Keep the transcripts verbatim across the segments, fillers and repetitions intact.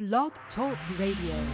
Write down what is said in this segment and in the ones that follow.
Blog Talk Radio.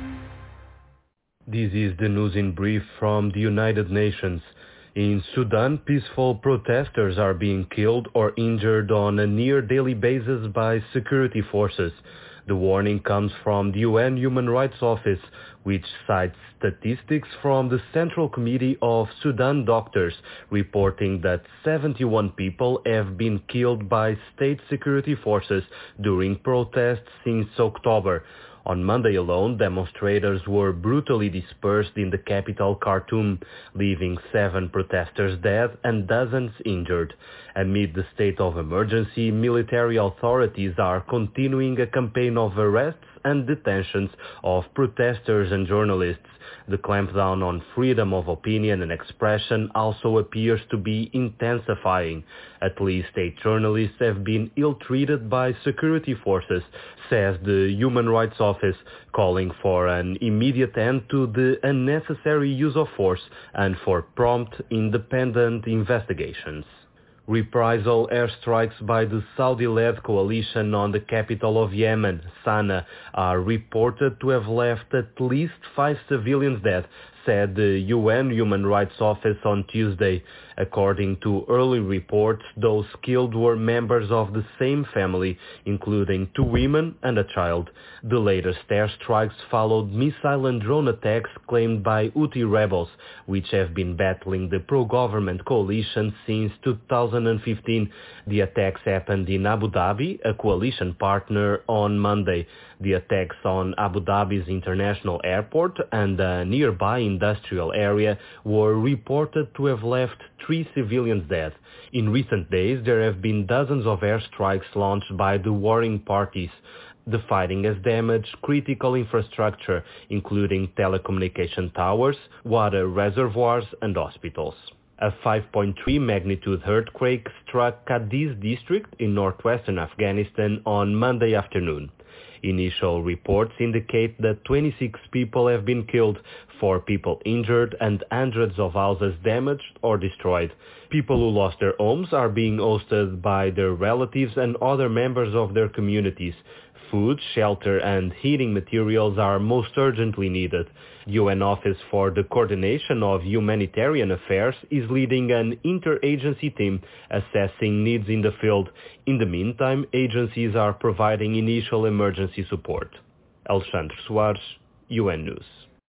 This is the news in brief from the United Nations. In Sudan, peaceful protesters are being killed or injured on a near-daily basis by security forces. The warning comes from the U N Human Rights Office, which cites statistics from the Central Committee of Sudan Doctors, reporting that seventy-one people have been killed by state security forces during protests since October. On Monday alone, demonstrators were brutally dispersed in the capital Khartoum, leaving seven protesters dead and dozens injured. Amid the state of emergency, military authorities are continuing a campaign of arrests and detentions of protesters and journalists. The clampdown on freedom of opinion and expression also appears to be intensifying. At least eight journalists have been ill-treated by security forces, says the Human Rights Office, calling for an immediate end to the unnecessary use of force and for prompt, independent investigations. Reprisal airstrikes by the Saudi-led coalition on the capital of Yemen, Sana'a, are reported to have left at least five civilians dead, said the U N Human Rights Office on Tuesday. According to early reports, those killed were members of the same family, including two women and a child. The latest airstrikes followed missile and drone attacks claimed by Houthi rebels, which have been battling the pro-government coalition since two thousand fifteen. The attacks happened in Abu Dhabi, a coalition partner, on Monday. The attacks on Abu Dhabi's international airport and a nearby industrial area were reported to have left three civilians dead. In recent days, there have been dozens of airstrikes launched by the warring parties. The fighting has damaged critical infrastructure, including telecommunication towers, water reservoirs, and hospitals. A five point three magnitude earthquake struck Cadiz district in northwestern Afghanistan on Monday afternoon. Initial reports indicate that twenty-six people have been killed, four people injured, and hundreds of houses damaged or destroyed. People who lost their homes are being hosted by their relatives and other members of their communities. Food, shelter, and heating materials are most urgently needed. The U N Office for the Coordination of Humanitarian Affairs is leading an interagency team assessing needs in the field. In the meantime, agencies are providing initial emergency support. Alexandre Soares, U N News.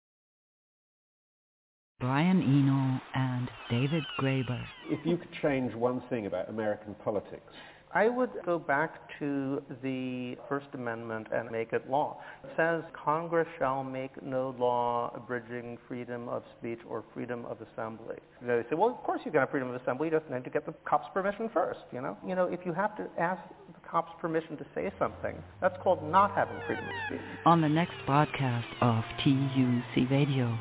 Brian Eno and David Graeber. If you could change one thing about American politics, I would go back to the First Amendment and make it law. It says Congress shall make no law abridging freedom of speech or freedom of assembly. They say, well, of course you can have freedom of assembly, you just need to get the cops' permission first, you know? You know, if you have to ask the cops' permission to say something, that's called not having freedom of speech. On the next broadcast of T U C Radio.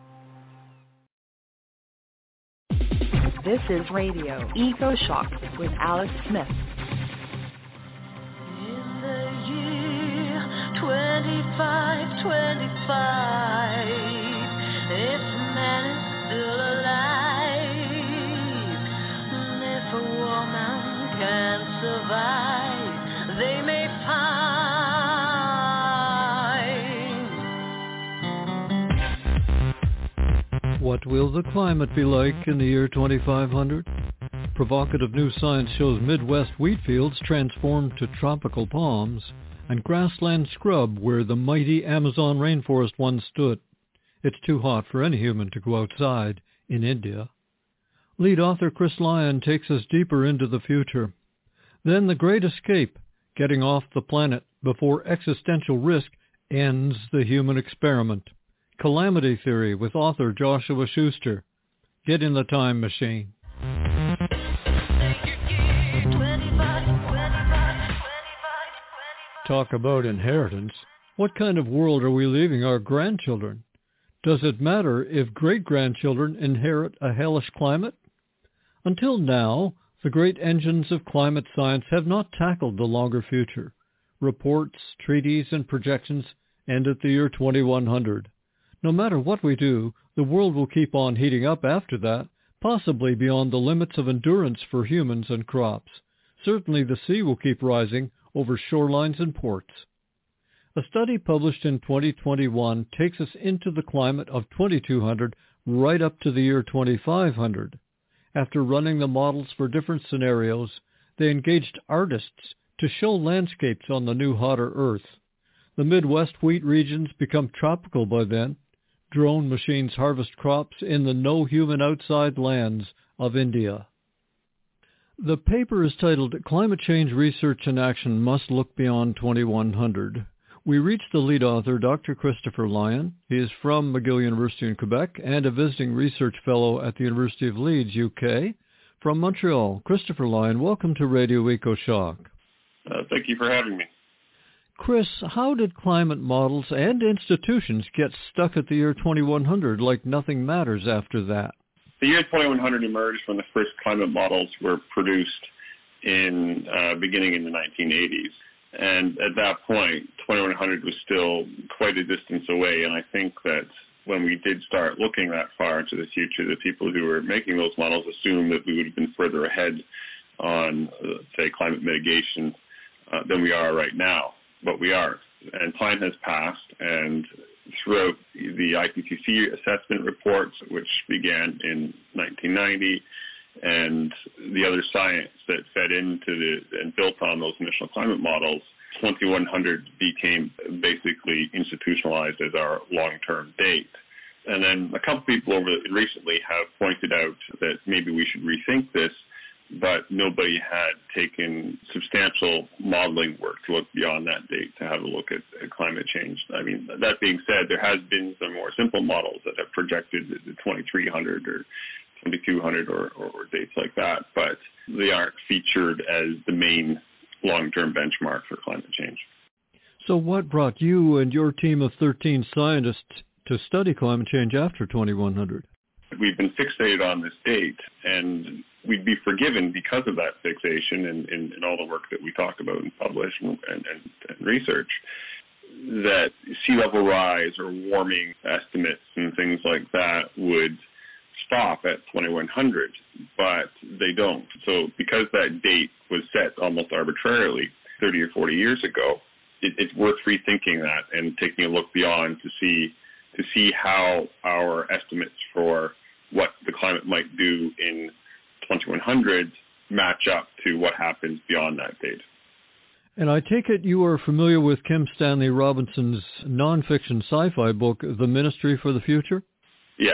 This is Radio Eco Shock with Alex Smith. In the year twenty-five twenty-five, if man is still alive, if a woman can survive, they may find. What will the climate be like in the year twenty-five hundred? Provocative new science shows Midwest wheat fields transformed to tropical palms and grassland scrub where the mighty Amazon rainforest once stood. It's too hot for any human to go outside in India. Lead author Chris Lyon takes us deeper into the future. Then the great escape, getting off the planet before existential risk ends the human experiment. Calamity Theory with author Joshua Schuster. Get in the time machine. Talk about inheritance. What kind of world are we leaving our grandchildren? Does it matter if great-grandchildren inherit a hellish climate? Until now, the great engines of climate science have not tackled the longer future. Reports, treaties, and projections end at the year twenty-one hundred. No matter what we do, the world will keep on heating up after that, possibly beyond the limits of endurance for humans and crops. Certainly the sea will keep rising over shorelines and ports. A study published in twenty twenty-one takes us into the climate of twenty-two hundred right up to the year twenty-five hundred. After running the models for different scenarios, they engaged artists to show landscapes on the new hotter Earth. The Midwest wheat regions become tropical by then. Drone machines harvest crops in the no-human-outside lands of India. The paper is titled Climate Change Research and Action Must Look Beyond twenty-one hundred. We reached the lead author, Doctor Christopher Lyon. He is from McGill University in Quebec and a visiting research fellow at the University of Leeds, U K. From Montreal, Christopher Lyon, welcome to Radio EcoShock. Uh, thank you for having me. Chris, how did climate models and institutions get stuck at the year twenty-one hundred like nothing matters after that? The year twenty-one hundred emerged when the first climate models were produced in uh, beginning in the nineteen eighties. And at that point, twenty-one hundred was still quite a distance away. And I think that when we did start looking that far into the future, the people who were making those models assumed that we would have been further ahead on, uh, say, climate mitigation uh, than we are right now. But we are. And time has passed. And throughout the I P C C assessment reports, which began in nineteen ninety, and the other science that fed into the and built on those initial climate models, twenty-one hundred became basically institutionalized as our long-term date. And then a couple people over recently have pointed out that maybe we should rethink this, but nobody had taken substantial modeling work to look beyond that date to have a look at, at climate change. I mean, that being said, there has been some more simple models that have projected the twenty-three hundred or twenty-two hundred or, or, or dates like that, but they aren't featured as the main long-term benchmark for climate change. So what brought you and your team of thirteen scientists to study climate change after twenty-one hundred? We've been fixated on this date, and we'd be forgiven because of that fixation and, and, and all the work that we talk about and publish and, and, and research, that sea level rise or warming estimates and things like that would stop at twenty-one hundred, but they don't. So because that date was set almost arbitrarily thirty or forty years ago, it, it's worth rethinking that and taking a look beyond to see to see how our estimates for what the climate might do in twenty-one hundred match up to what happens beyond that date. And I take it you are familiar with Kim Stanley Robinson's nonfiction sci-fi book, The Ministry for the Future? Yes.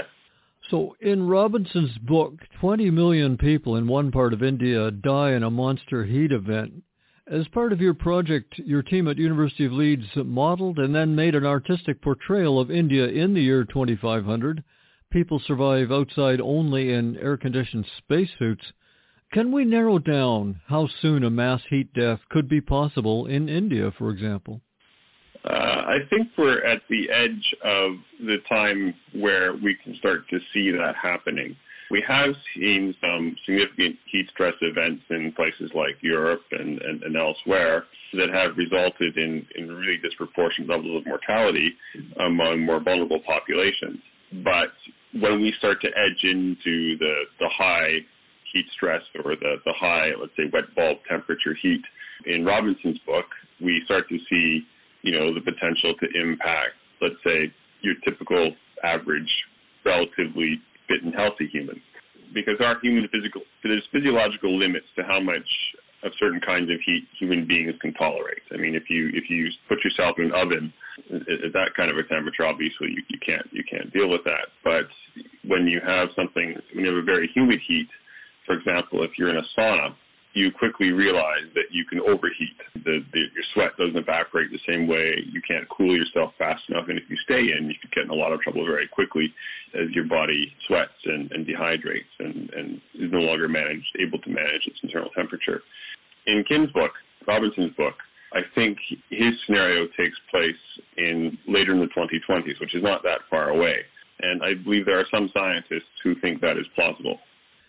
So in Robinson's book, twenty million people in one part of India die in a monster heat event. As part of your project, your team at University of Leeds modeled and then made an artistic portrayal of India in the year twenty-five hundred. People survive outside only in air-conditioned spacesuits. Can we narrow down how soon a mass heat death could be possible in India, for example? Uh, I think we're at the edge of the time where we can start to see that happening. We have seen some significant heat stress events in places like Europe and, and, and elsewhere that have resulted in, in really disproportionate levels of mortality among more vulnerable populations. But when we start to edge into the, the high heat stress or the, the high, let's say, wet bulb temperature heat in Robinson's book, we start to see, you know, the potential to impact, let's say, your typical average, relatively fit and healthy human. Because our human physical, there's physiological limits to how much of certain kinds of heat human beings can tolerate. I mean, if you if you put yourself in an oven at that kind of a temperature, obviously you, you can't you can't deal with that. But when you have something, when you have a very humid heat, for example, if you're in a sauna, you quickly realize that you can overheat. The, the, your sweat doesn't evaporate the same way. You can't cool yourself fast enough. And if you stay in, you could get in a lot of trouble very quickly as your body sweats and, and dehydrates and, and is no longer managed, able to manage its internal temperature. In Kim's book, Robinson's book, I think his scenario takes place in later in the twenty twenties, which is not that far away. And I believe there are some scientists who think that is plausible.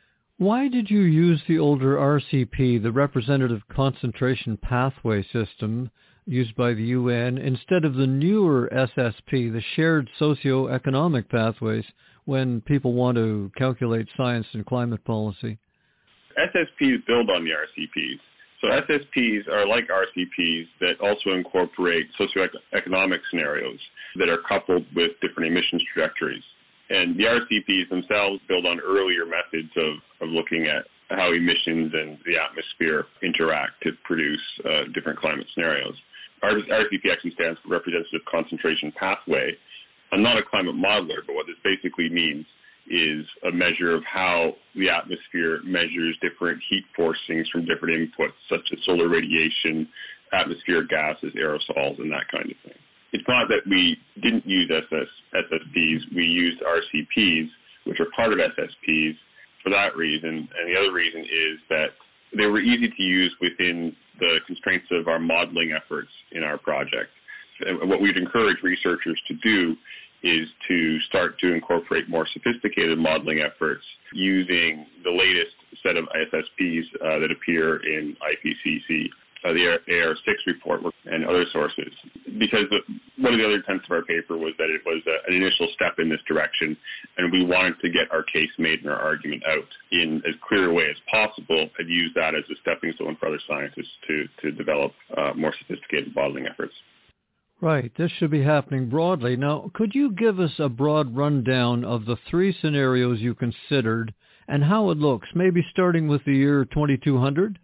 Why did you use the older R C P, the Representative Concentration Pathway System, used by the U N, instead of the newer S S P, the Shared Socioeconomic Pathways, when people want to calculate science and climate policy? S S Ps build on the R C Ps. So S S Ps are like R C Ps that also incorporate socioeconomic scenarios that are coupled with different emissions trajectories. And the R C Ps themselves build on earlier methods of, of looking at how emissions and the atmosphere interact to produce uh, different climate scenarios. R C P actually stands for Representative Concentration Pathway. I'm not a climate modeler, but what this basically means is a measure of how the atmosphere measures different heat forcings from different inputs, such as solar radiation, atmospheric gases, aerosols, and that kind of thing. It's not that we didn't use S S Ps. We used R C Ps, which are part of S S Ps, for that reason. And the other reason is that they were easy to use within the constraints of our modeling efforts in our project. And what we'd encourage researchers to do is to start to incorporate more sophisticated modeling efforts using the latest set of S S Ps uh, that appear in I P C C, uh, the A R six report, and other sources. Because the, one of the other intents of our paper was that it was a, an initial step in this direction, and we wanted to get our case made and our argument out in as clear a way as possible and use that as a stepping stone for other scientists to, to develop uh, more sophisticated modeling efforts. Right. This should be happening broadly. Now, could you give us a broad rundown of the three scenarios you considered and how it looks, maybe starting with the year twenty-two hundred?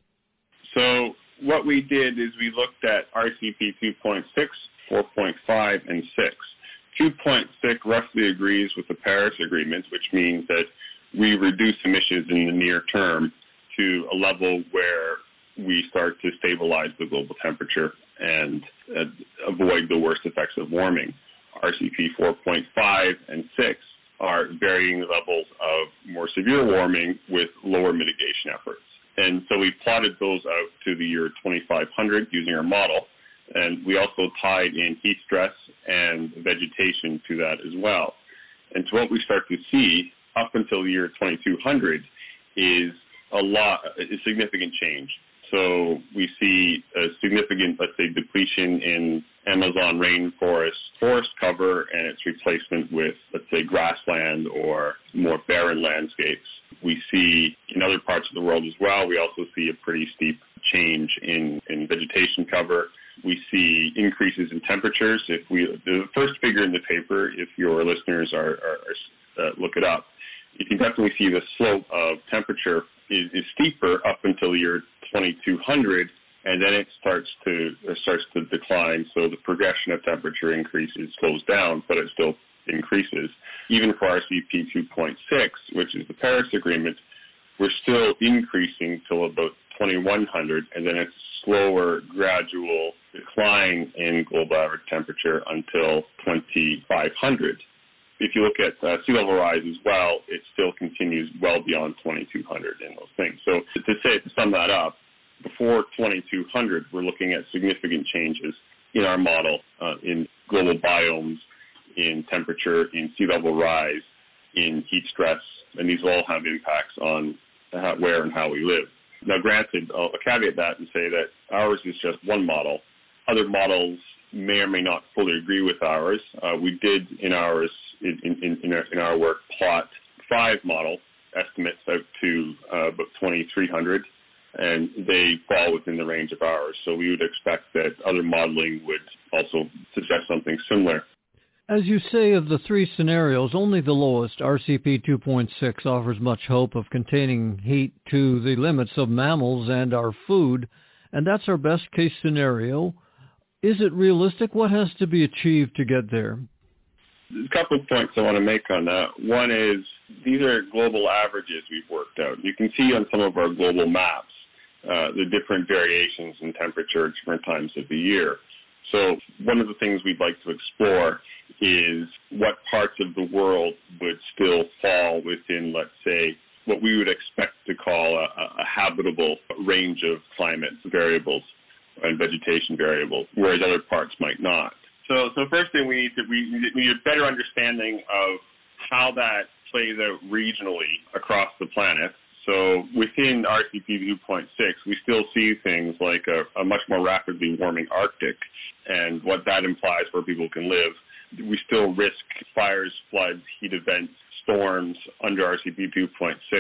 So what we did is we looked at R C P two point six, four point five, and six. two point six roughly agrees with the Paris Agreement, which means that we reduce emissions in the near term to a level where we start to stabilize the global temperature and uh, avoid the worst effects of warming. R C P four point five and six are varying levels of more severe warming with lower mitigation efforts. And so we plotted those out to the year twenty-five hundred using our model, and we also tied in heat stress and vegetation to that as well. And so what we start to see up until the year twenty-two hundred is a lot, a significant change. So we see a significant, let's say, depletion in Amazon rainforest forest cover and its replacement with, let's say, grassland or more barren landscapes. We see in other parts of the world as well, we also see a pretty steep change in, in vegetation cover. We see increases in temperatures. If we, the first figure in the paper, if your listeners are, are, are uh, look it up, you can definitely see the slope of temperature is, is steeper up until the year twenty-two hundred, and then it starts to uh, starts to decline. So the progression of temperature increases slows down, but it still increases. Even for R C P two point six, which is the Paris Agreement, we're still increasing till about twenty-one hundred, and then it's slower, gradual decline in global average temperature until twenty-five hundred. If you look at uh, sea level rise as well, it still continues well beyond twenty-two hundred in those things. So to say, to sum that up, before twenty-two hundred, we're looking at significant changes in our model, uh, in global biomes, in temperature, in sea level rise, in heat stress, and these all have impacts on how, where and how we live. Now, granted, I'll caveat that and say that ours is just one model. Other models may or may not fully agree with ours. Uh, we did in ours, in, in, in, our, in our work, plot five model estimates out to uh, about twenty-three hundred, and they fall within the range of ours. So we would expect that other modeling would also suggest something similar. As you say, of the three scenarios, only the lowest, R C P two point six, offers much hope of containing heat to the limits of mammals and our food, and that's our best case scenario. Is it realistic? What has to be achieved to get there? There's a couple of points I want to make on that. One is these are global averages we've worked out. You can see on some of our global maps uh, the different variations in temperature at different times of the year. So one of the things we'd like to explore is what parts of the world would still fall within, let's say, what we would expect to call a, a habitable range of climate variables and vegetation variables, whereas other parts might not. So, so first thing we need to we, we need a better understanding of how that plays out regionally across the planet. So within R C P two point six, we still see things like a, a much more rapidly warming Arctic and what that implies where people can live. We still risk fires, floods, heat events, storms under R C P two point six.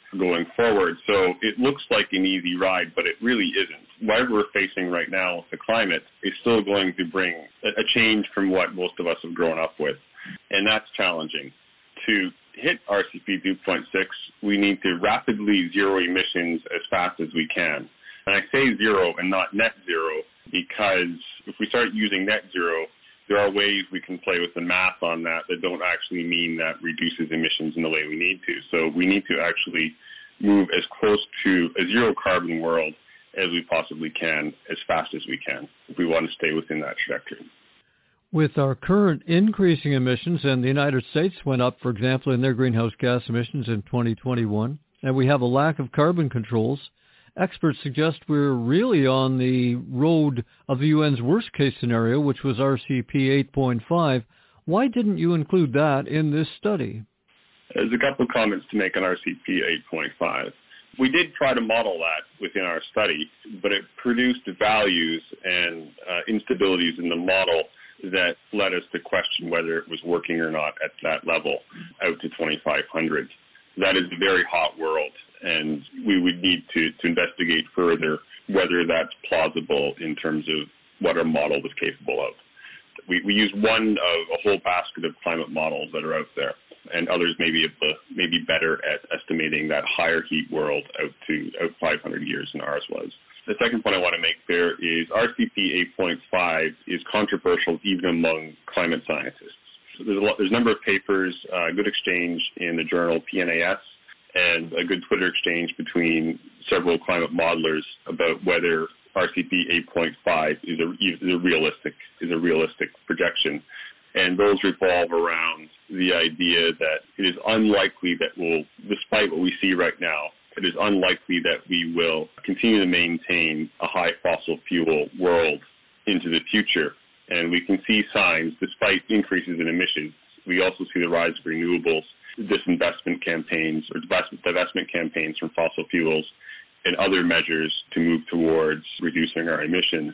going forward. So it looks like an easy ride, but it really isn't. What we're facing right now with the climate is still going to bring a change from what most of us have grown up with, and that's challenging. To hit R C P two point six, we need to rapidly zero emissions as fast as we can. And I say zero and not net zero because if we start using net zero, there are ways we can play with the math on that that don't actually mean that reduces emissions in the way we need to. So we need to actually move as close to a zero carbon world as we possibly can, as fast as we can, if we want to stay within that trajectory. With our current increasing emissions, and the United States went up, for example, in their greenhouse gas emissions in twenty twenty-one, and we have a lack of carbon controls, experts suggest we're really on the road of the U N's worst-case scenario, which was R C P eight point five. Why didn't you include that in this study? There's a couple of comments to make on R C P eight point five. We did try to model that within our study, but it produced values and uh, instabilities in the model that led us to question whether it was working or not at that level out to twenty-five hundred. That is a very hot world, and we would need to, to investigate further whether that's plausible in terms of what our model was capable of. We, we use one of a whole basket of climate models that are out there, and others may be, able to, may be better at estimating that higher heat world out to out five hundred years than ours was. The second point I want to make there is R C P eight point five is controversial even among climate scientists. So there's a, lot, there's a number of papers, uh, good exchange in the journal P N A S, and a good Twitter exchange between several climate modelers about whether R C P eight point five is a, is a realistic is a realistic projection. And those revolve around the idea that it is unlikely that we'll, despite what we see right now, it is unlikely that we will continue to maintain a high fossil fuel world into the future. And we can see signs, despite increases in emissions, we also see the rise of renewables, disinvestment campaigns or divestment campaigns from fossil fuels, and other measures to move towards reducing our emissions.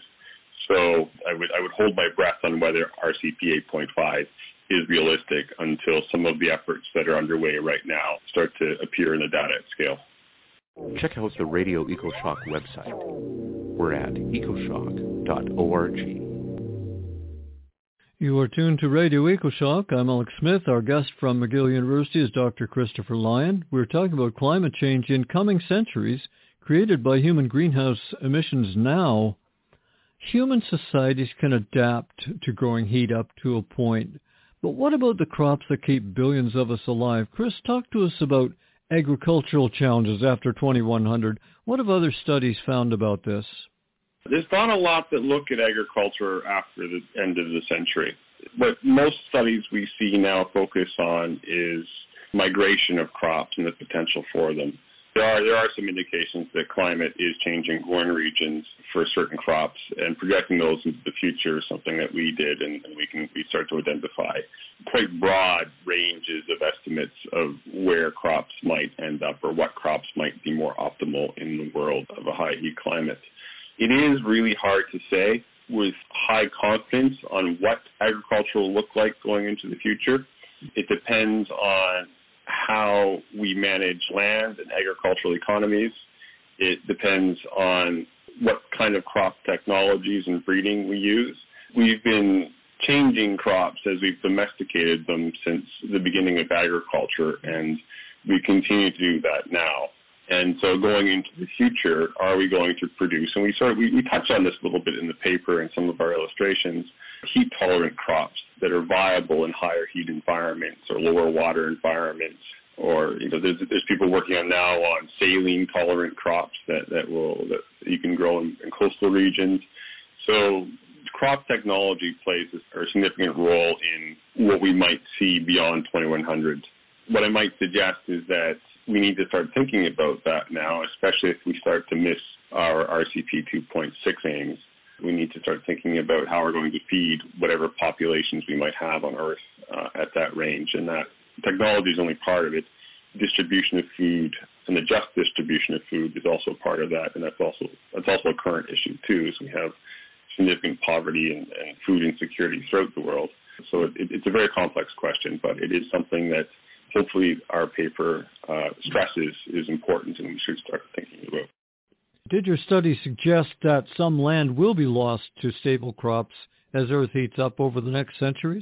So I would I would hold my breath on whether R C P eight point five is realistic until some of the efforts that are underway right now start to appear in the data at scale. Check out the Radio EcoShock website. We're at ecoshock dot org. You are tuned to Radio EcoShock. I'm Alex Smith. Our guest from McGill University is Doctor Christopher Lyon. We're talking about climate change in coming centuries created by human greenhouse emissions now. Human societies can adapt to growing heat up to a point. But what about the crops that keep billions of us alive? Chris, talk to us about agricultural challenges after twenty-one hundred. What have other studies found about this? There's not a lot that look at agriculture after the end of the century. What most studies we see now focus on is migration of crops and the potential for them. There are there are some indications that climate is changing growing regions for certain crops, and projecting those into the future is something that we did, and, and we can we start to identify quite broad ranges of estimates of where crops might end up or what crops might be more optimal in the world of a high heat climate. It is really hard to say with high confidence on what agriculture will look like going into the future. It depends on how we manage land and agricultural economies. It depends on what kind of crop technologies and breeding we use. We've been changing crops as we've domesticated them since the beginning of agriculture, and we continue to do that now. And so going into the future, are we going to produce, and we sort of, we, we touch on this a little bit in the paper and some of our illustrations, heat-tolerant crops that are viable in higher heat environments or lower water environments, or, you know, there's, there's people working on now on saline-tolerant crops that, that will, that you can grow in, in coastal regions. So crop technology plays a significant role in what we might see beyond twenty-one hundred. What I might suggest is that we need to start thinking about that now, especially if we start to miss our R C P two point six aims. We need to start thinking about how we're going to feed whatever populations we might have on Earth uh, at that range. And that technology is only part of it. Distribution of food and the just distribution of food is also part of that, and that's also that's also a current issue too. So we have significant poverty and, and food insecurity throughout the world. So it, it, it's a very complex question, but it is something that hopefully our paper uh, stresses is important and we should start thinking about. Did your study suggest that some land will be lost to staple crops as Earth heats up over the next centuries?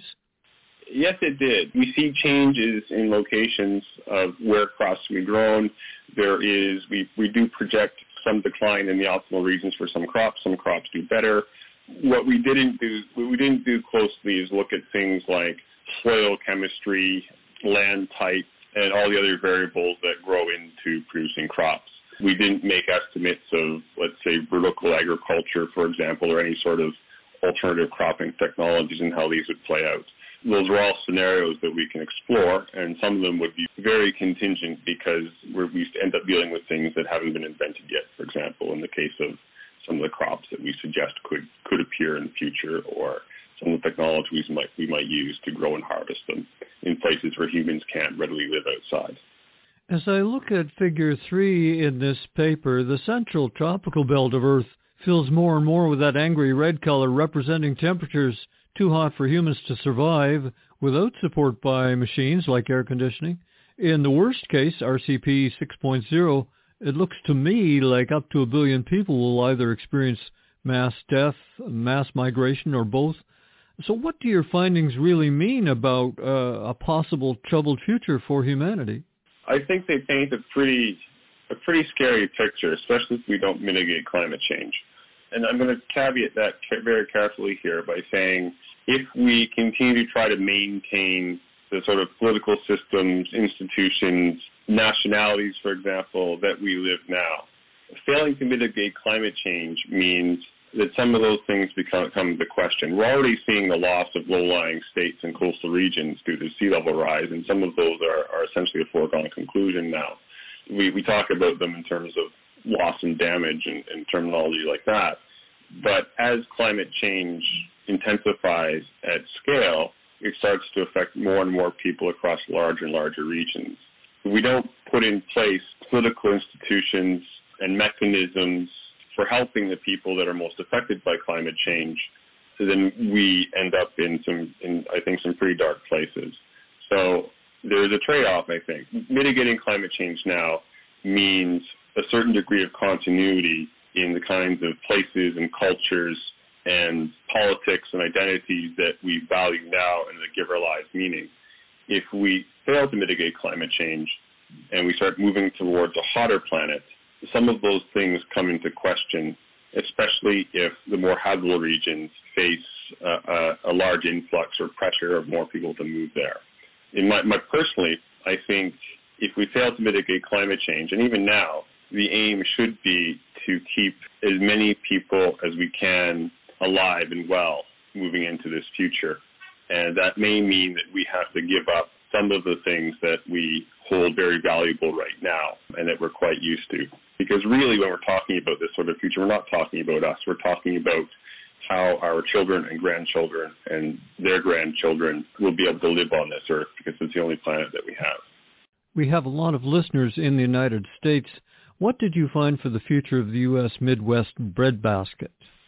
Yes, it did. We see changes in locations of where crops will be grown. There is, we, we do project some decline in the optimal regions for some crops. Some crops do better. What we didn't do, what we didn't do closely is look at things like soil chemistry, land type, and all the other variables that grow into producing crops. We didn't make estimates of, let's say, vertical agriculture, for example, or any sort of alternative cropping technologies and how these would play out. Those are all scenarios that we can explore, and some of them would be very contingent because we're, we end up dealing with things that haven't been invented yet, for example, in the case of some of the crops that we suggest could, could appear in the future, or some of the technologies might, we might use to grow and harvest them in places where humans can't readily live outside. As I look at figure three in this paper, the central tropical belt of Earth fills more and more with that angry red color representing temperatures too hot for humans to survive without support by machines like air conditioning. In the worst case, R C P six point oh, it looks to me like up to a billion people will either experience mass death, mass migration, or both. So what do your findings really mean about uh, a possible troubled future for humanity? I think they paint a pretty, a pretty scary picture, especially if we don't mitigate climate change. And I'm going to caveat that very carefully here by saying if we continue to try to maintain the sort of political systems, institutions, nationalities, for example, that we live now, failing to mitigate climate change means that some of those things become come into question. We're already seeing the loss of low-lying states and coastal regions due to sea level rise, and some of those are, are essentially a foregone conclusion now. We, we talk about them in terms of loss and damage and, and terminology like that. But as climate change intensifies at scale, it starts to affect more and more people across larger and larger regions. If we don't put in place political institutions and mechanisms for helping the people that are most affected by climate change, so then we end up in some, in, I think, some pretty dark places. So there's a trade-off, I think. Mitigating climate change now means a certain degree of continuity in the kinds of places and cultures and politics and identities that we value now and that give our lives meaning. If we fail to mitigate climate change and we start moving towards a hotter planet, some of those things come into question, especially if the more habitable regions face uh, a, a large influx or pressure of more people to move there. In my, my personally, I think if we fail to mitigate climate change, and even now, the aim should be to keep as many people as we can alive and well moving into this future. And that may mean that we have to give up some of the things that we hold very valuable right now and that we're quite used to. Because really when we're talking about this sort of future, we're not talking about us. We're talking about how our children and grandchildren and their grandchildren will be able to live on this earth because it's the only planet that we have. We have a lot of listeners in the United States. What did you find for the future of the U S Midwest breadbasket?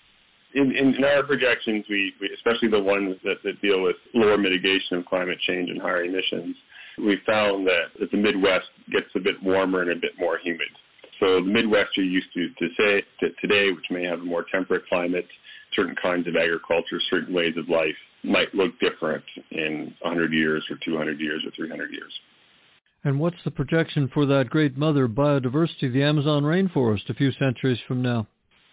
In, in, in our projections, we, we especially the ones that, that deal with lower mitigation of climate change and higher emissions, we found that, that the Midwest gets a bit warmer and a bit more humid. So the Midwest you're used to, to say to today, which may have a more temperate climate, certain kinds of agriculture, certain ways of life, might look different in one hundred years or two hundred years or three hundred years. And what's the projection for that great mother biodiversity, the Amazon rainforest, a few centuries from now?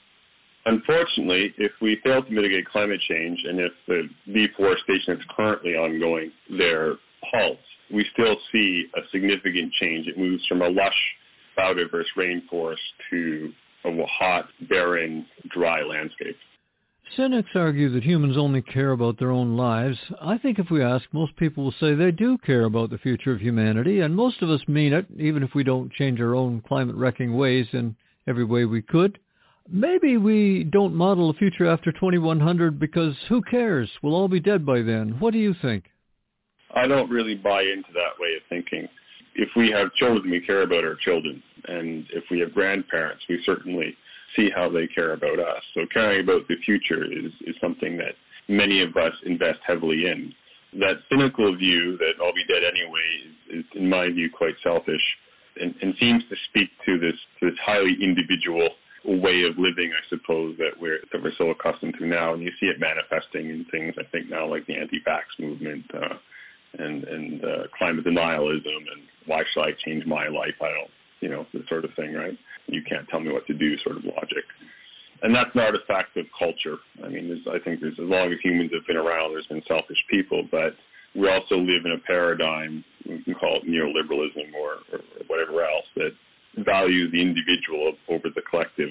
Unfortunately, if we fail to mitigate climate change and if the deforestation that's currently ongoing there halts, we still see a significant change. It moves from a lush biodiverse rainforest to a hot, barren, dry landscape. Cynics argue that humans only care about their own lives. I think if we ask, most people will say they do care about the future of humanity, and most of us mean it, even if we don't change our own climate-wrecking ways in every way we could. Maybe we don't model a future after twenty-one hundred because who cares? We'll all be dead by then. What do you think? I don't really buy into that way of thinking. If we have children, we care about our children. And if we have grandparents, we certainly see how they care about us. So caring about the future is, is something that many of us invest heavily in. That cynical view that I'll be dead anyway is, in my view, quite selfish and, and seems to speak to this, to this highly individual way of living, I suppose, that we're that we're so accustomed to now. And you see it manifesting in things, I think, now like the anti-vax movement uh, and, and uh, climate denialism and why should I change my life? I don't, you know, this sort of thing, right? You can't tell me what to do sort of logic. And that's an artifact of culture. I mean, there's, I think there's, as long as humans have been around, there's been selfish people, but we also live in a paradigm, we can call it neoliberalism or, or whatever else, that values the individual over the collective.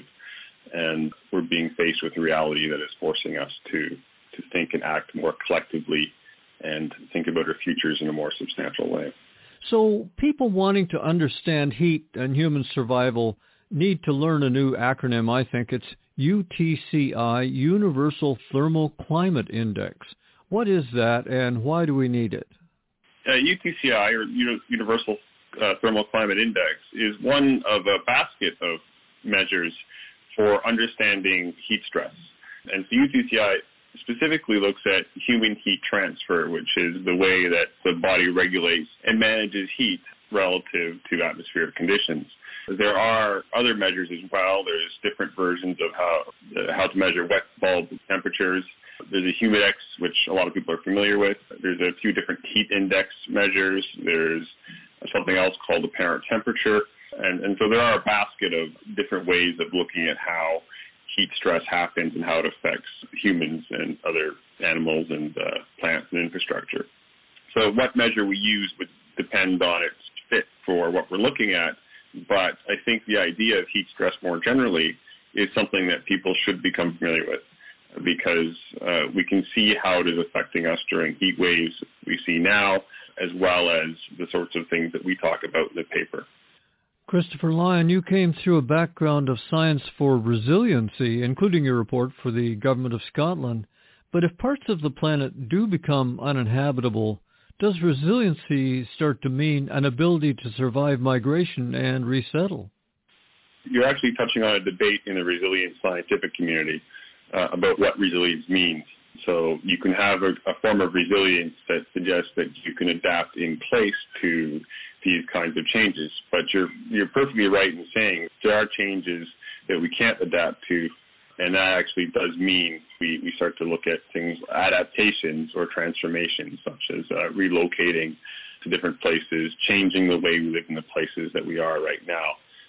And we're being faced with a reality that is forcing us to, to think and act more collectively and think about our futures in a more substantial way. So people wanting to understand heat and human survival need to learn a new acronym, I think. It's U T C I, Universal Thermal Climate Index. What is that, and why do we need it? Uh, U T C I, or Universal uh, Thermal Climate Index, is one of a basket of measures for understanding heat stress. And so U T C I specifically looks at human heat transfer, which is the way that the body regulates and manages heat relative to atmospheric conditions. There are other measures as well. There's different versions of how uh, how to measure wet bulb temperatures. There's a Humidex, which a lot of people are familiar with. There's a few different heat index measures. There's something else called apparent temperature. And, and so there are a basket of different ways of looking at how heat stress happens and how it affects humans and other animals and uh, plants and infrastructure. So what measure we use would depend on its fit for what we're looking at. But I think the idea of heat stress more generally is something that people should become familiar with, because uh, we can see how it is affecting us during heat waves we see now, as well as the sorts of things that we talk about in the paper. Christopher Lyon, you came through a background of science for resiliency, including your report for the Government of Scotland. But if parts of the planet do become uninhabitable, does resiliency start to mean an ability to survive migration and resettle? You're actually touching on a debate in the resilient scientific community uh, about what resilience means. So you can have a, a form of resilience that suggests that you can adapt in place to these kinds of changes. But you're you're perfectly right in saying there are changes that we can't adapt to, and that actually does mean we, we start to look at things, adaptations or transformations, such as uh, relocating to different places, changing the way we live in the places that we are right now.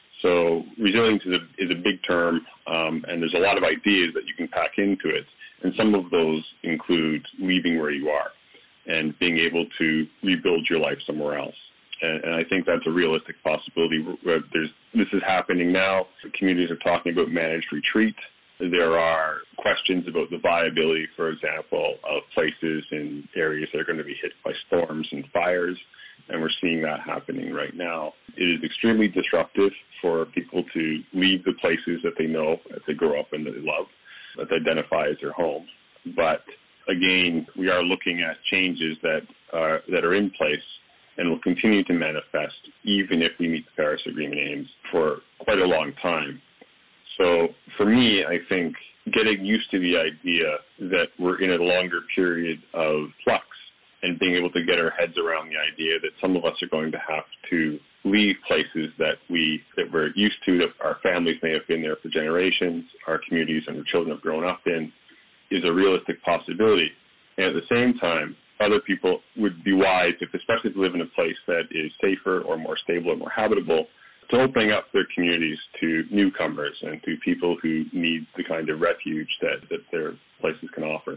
So resilience is a, is a big term, um, and there's a lot of ideas that you can pack into it. And some of those include leaving where you are and being able to rebuild your life somewhere else. And, and I think that's a realistic possibility. There's, this is happening now. The communities are talking about managed retreat. There are questions about the viability, for example, of places in areas that are going to be hit by storms and fires, and we're seeing that happening right now. It is extremely disruptive for people to leave the places that they know, that they grow up and that they love, that they identify as their home. But again, we are looking at changes that are, that are in place and will continue to manifest even if we meet the Paris Agreement aims for quite a long time. So for me, I think getting used to the idea that we're in a longer period of flux and being able to get our heads around the idea that some of us are going to have to leave places that we that we're used to, that our families may have been there for generations, our communities and our children have grown up in, is a realistic possibility. And at the same time, other people would be wise, if especially if they live in a place that is safer or more stable or more habitable, to opening up their communities to newcomers and to people who need the kind of refuge that, that their places can offer.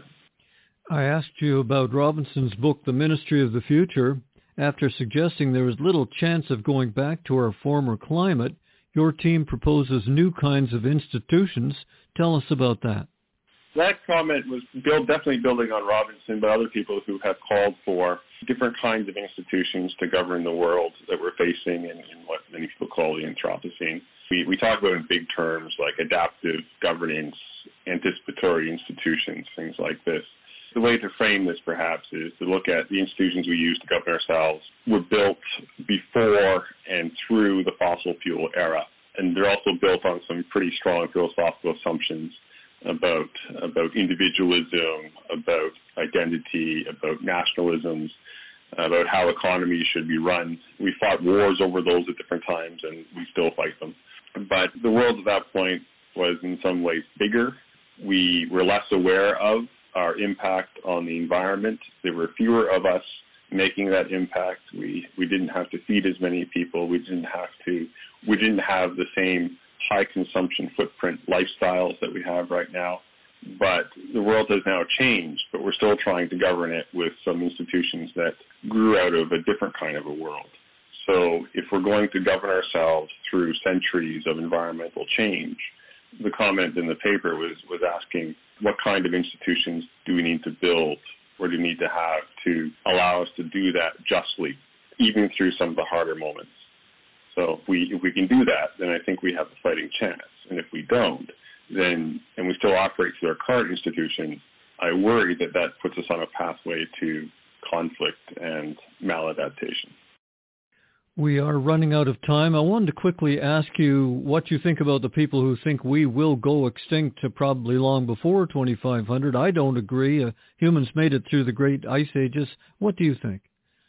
I asked you about Robinson's book, The Ministry of the Future. After suggesting there is little chance of going back to our former climate, your team proposes new kinds of institutions. Tell us about that. That comment was build, definitely building on Robinson, but other people who have called for different kinds of institutions to govern the world that we're facing in, in what many people call the Anthropocene. We, we talk about in big terms like adaptive governance, anticipatory institutions, things like this. The way to frame this, perhaps, is to look at the institutions we use to govern ourselves were built before and through the fossil fuel era. And they're also built on some pretty strong philosophical assumptions about about individualism, about identity, about nationalisms. about how economies should be run. We fought wars over those at different times, and we still fight them. But the world at that point was in some ways bigger. We were less aware of our impact on the environment. There were fewer of us making that impact. We we didn't have to feed as many people. We didn't have to. We didn't have the same high consumption footprint lifestyles that we have right now. But the world has now changed, but we're still trying to govern it with some institutions that grew out of a different kind of a world. So if we're going to govern ourselves through centuries of environmental change, the comment in the paper was, was asking what kind of institutions do we need to build or do we need to have to allow us to do that justly, even through some of the harder moments. So if we, if we can do that, then I think we have a fighting chance. And if we don't, then, and we still operate through our current institutions, I worry that that puts us on a pathway to conflict and maladaptation. We are running out of time. I wanted to quickly ask you what you think about the people who think we will go extinct to probably long before twenty-five hundred. I don't agree. Uh, humans made it through the great ice ages. What do you think?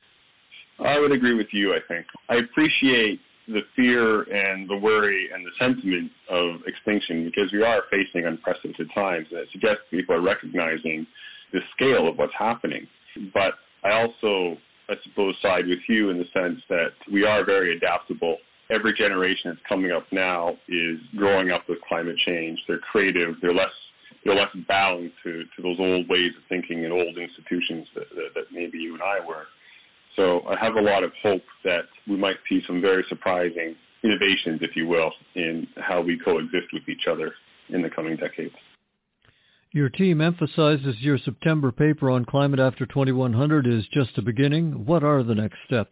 I would agree with you, I think. I appreciate the fear and the worry and the sentiment of extinction because we are facing unprecedented times, and it suggests people are recognizing the scale of what's happening. But I also, I suppose, side with you in the sense that we are very adaptable. Every generation that's coming up now is growing up with climate change. They're creative. They're less they're less bound to, to those old ways of thinking and old institutions that, that, that maybe you and I were. So I have a lot of hope that we might see some very surprising innovations, if you will, in how we coexist with each other in the coming decades. Your team emphasizes your September paper on climate after twenty-one hundred is just a beginning. What are the next steps?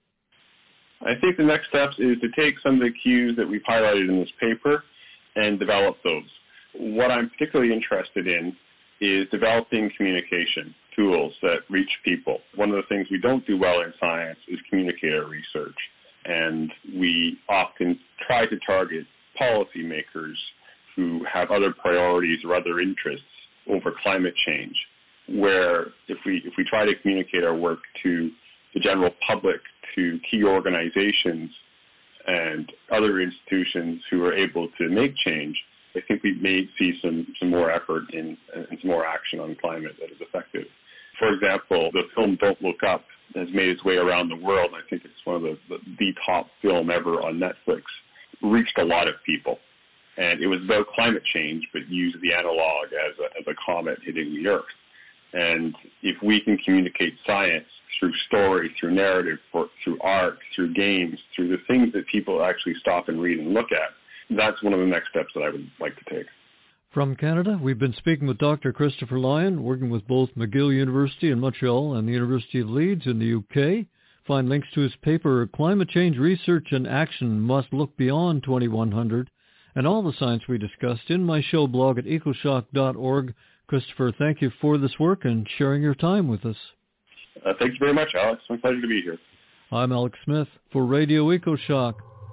I think the next steps is to take some of the cues that we've highlighted in this paper and develop those. What I'm particularly interested in is developing communication tools that reach people. One of the things we don't do well in science is communicate our research. And we often try to target policymakers who have other priorities or other interests over climate change, where if we if we try to communicate our work to the general public, to key organizations and other institutions who are able to make change, I think we may see some, some more effort in, and some more action on climate that is effective. For example, the film Don't Look Up has made its way around the world. I think it's one of the, the, the top film ever on Netflix. Reached a lot of people. And it was about climate change, but used the analog as a, as a comet hitting the Earth. And if we can communicate science through story, through narrative, for, through art, through games, through the things that people actually stop and read and look at, that's one of the next steps that I would like to take. From Canada, we've been speaking with Doctor Christopher Lyon, working with both McGill University in Montreal and the University of Leeds in the U K. Find links to his paper, Climate Change Research and Action Must Look Beyond twenty-one hundred, and all the science we discussed in my show blog at ecoshock dot org. Christopher, thank you for this work and sharing your time with us. Uh, thank you very much, Alex. It's my pleasure to be here. I'm Alex Smith for Radio EcoShock.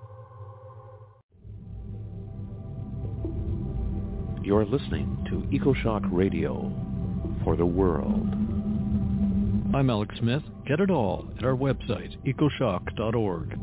You're listening to EcoShock Radio for the world. I'm Alex Smith. Get it all at our website, ecoshock dot org.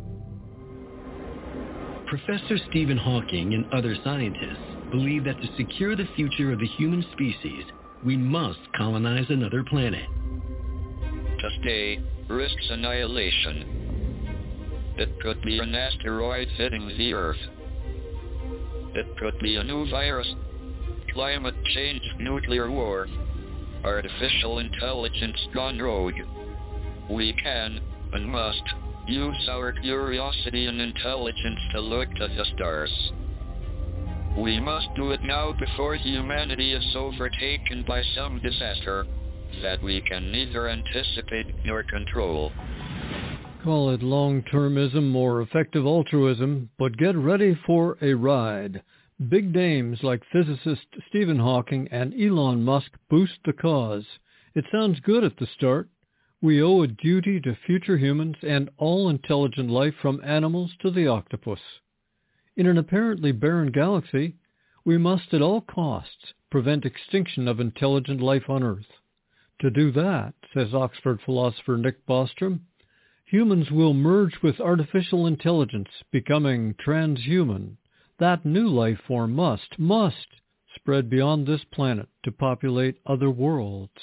Professor Stephen Hawking and other scientists believe that to secure the future of the human species, we must colonize another planet. Today risks annihilation. It could be an asteroid hitting the Earth. It could be a new virus, climate change, nuclear war, artificial intelligence gone rogue. We can, and must, use our curiosity and intelligence to look to the stars. We must do it now before humanity is overtaken by some disaster that we can neither anticipate nor control. Call it long-termism or effective altruism, but get ready for a ride. Big names like physicist Stephen Hawking and Elon Musk boost the cause. It sounds good at the start. We owe a duty to future humans and all intelligent life from animals to the octopus. In an apparently barren galaxy, we must at all costs prevent extinction of intelligent life on Earth. To do that, says Oxford philosopher Nick Bostrom, humans will merge with artificial intelligence, becoming transhuman. That new life form must, must spread beyond this planet to populate other worlds.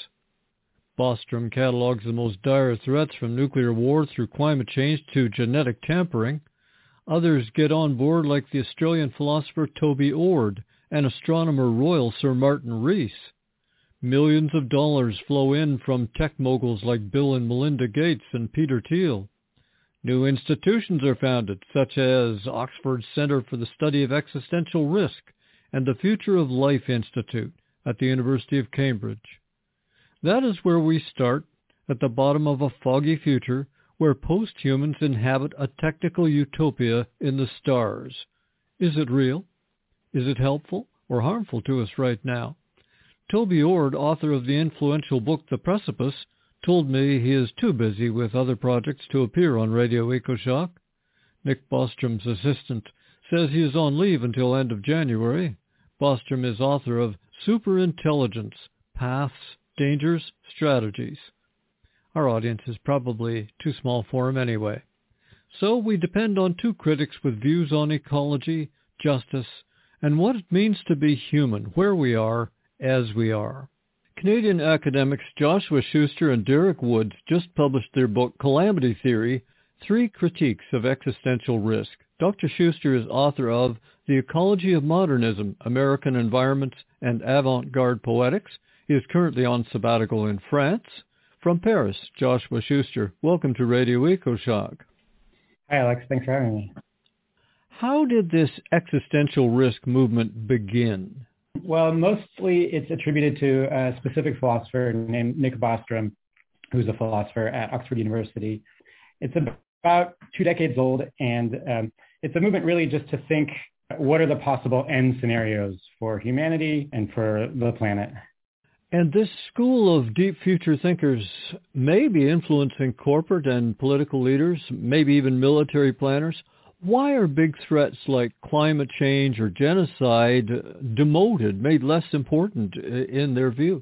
Bostrom catalogs the most dire threats from nuclear war through climate change to genetic tampering. Others get on board like the Australian philosopher Toby Ord and astronomer royal Sir Martin Rees. Millions of dollars flow in from tech moguls like Bill and Melinda Gates and Peter Thiel. New institutions are founded, such as Oxford Center for the Study of Existential Risk and the Future of Life Institute at the University of Cambridge. That is where we start, at the bottom of a foggy future where post-humans inhabit a technical utopia in the stars. Is it real? Is it helpful or harmful to us right now? Toby Ord, author of the influential book The Precipice, told me he is too busy with other projects to appear on Radio EcoShock. Nick Bostrom's assistant says he is on leave until end of January. Bostrom is author of Superintelligence, Paths, Dangers, Strategies. Our audience is probably too small for him anyway. So we depend on two critics with views on ecology, justice, and what it means to be human, where we are, as we are. Canadian academics Joshua Schuster and Derek Woods just published their book Calamity Theory, Three Critiques of Existential Risk. Doctor Schuster is author of The Ecology of Modernism, American Environments and Avant-Garde Poetics. He is currently on sabbatical in France. From Paris, Joshua Schuster, welcome to Radio EcoShock. Hi, Alex. Thanks for having me. How did this existential risk movement begin? Well, mostly it's attributed to a specific philosopher named Nick Bostrom, who's a philosopher at Oxford University. It's about two decades old, and um, it's a movement really just to think, what are the possible end scenarios for humanity and for the planet? And this school of deep future thinkers may be influencing corporate and political leaders, maybe even military planners. Why are big threats like climate change or genocide demoted, made less important in their view?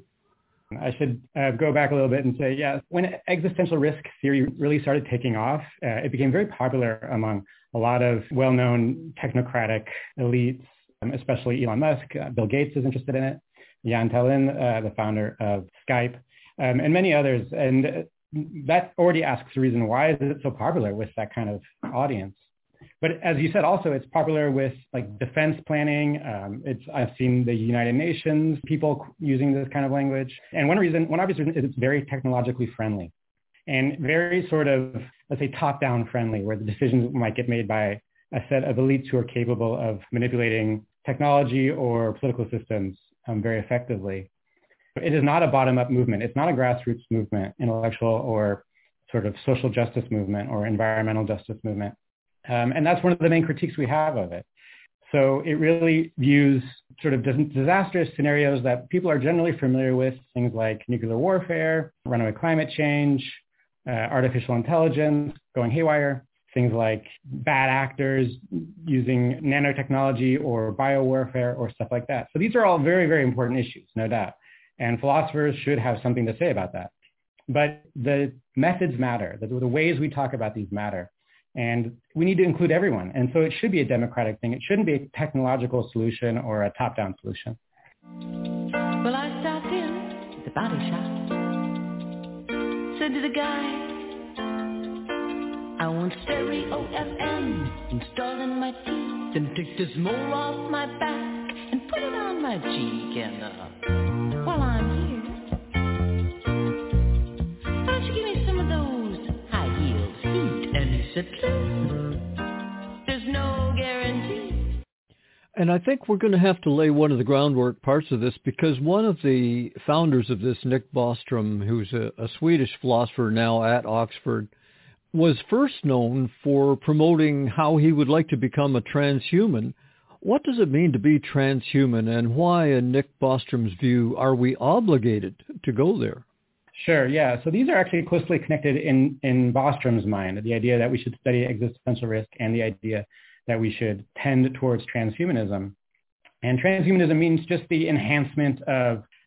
I should uh, go back a little bit and say, yeah, when existential risk theory really started taking off, uh, it became very popular among a lot of well-known technocratic elites, um, especially Elon Musk. Uh, Bill Gates is interested in it. Jan Tallinn, uh, the founder of Skype, um, and many others. And that already asks the reason, why is it so popular with that kind of audience? But as you said, also, it's popular with like defense planning. Um, it's I've seen the United Nations, people using this kind of language. And one reason, one obvious reason is it's very technologically friendly and very sort of, let's say, top-down friendly, where the decisions might get made by a set of elites who are capable of manipulating technology or political systems um, very effectively. It is not a bottom-up movement. It's not a grassroots movement, intellectual or sort of social justice movement or environmental justice movement. Um, and that's one of the main critiques we have of it. So it really views sort of disastrous scenarios that people are generally familiar with, things like nuclear warfare, runaway climate change, uh, artificial intelligence going haywire, things like bad actors using nanotechnology or biowarfare or stuff like that. So these are all very, very important issues, no doubt. And philosophers should have something to say about that. But the methods matter. The, the ways we talk about these matter. And we need to include everyone. And so it should be a democratic thing. It shouldn't be a technological solution or a top-down solution. Well, I stopped in at the body shop. Said to the guy, I want stereo F M installed in my teeth. Then take this mole off my back and put it on my cheek. And uh, while I'm here, why don't you give me some of those high heels feet? And he said, there's no guarantee. And I think we're going to have to lay one of the groundwork parts of this, because one of the founders of this, Nick Bostrom, who's a, a Swedish philosopher now at Oxford, was first known for promoting how he would like to become a transhuman. What does it mean to be transhuman, and why, in Nick Bostrom's view, are we obligated to go there? Sure, yeah. So these are actually closely connected in, in Bostrom's mind, the idea that we should study existential risk and the idea that we should tend towards transhumanism. And transhumanism means just the enhancement of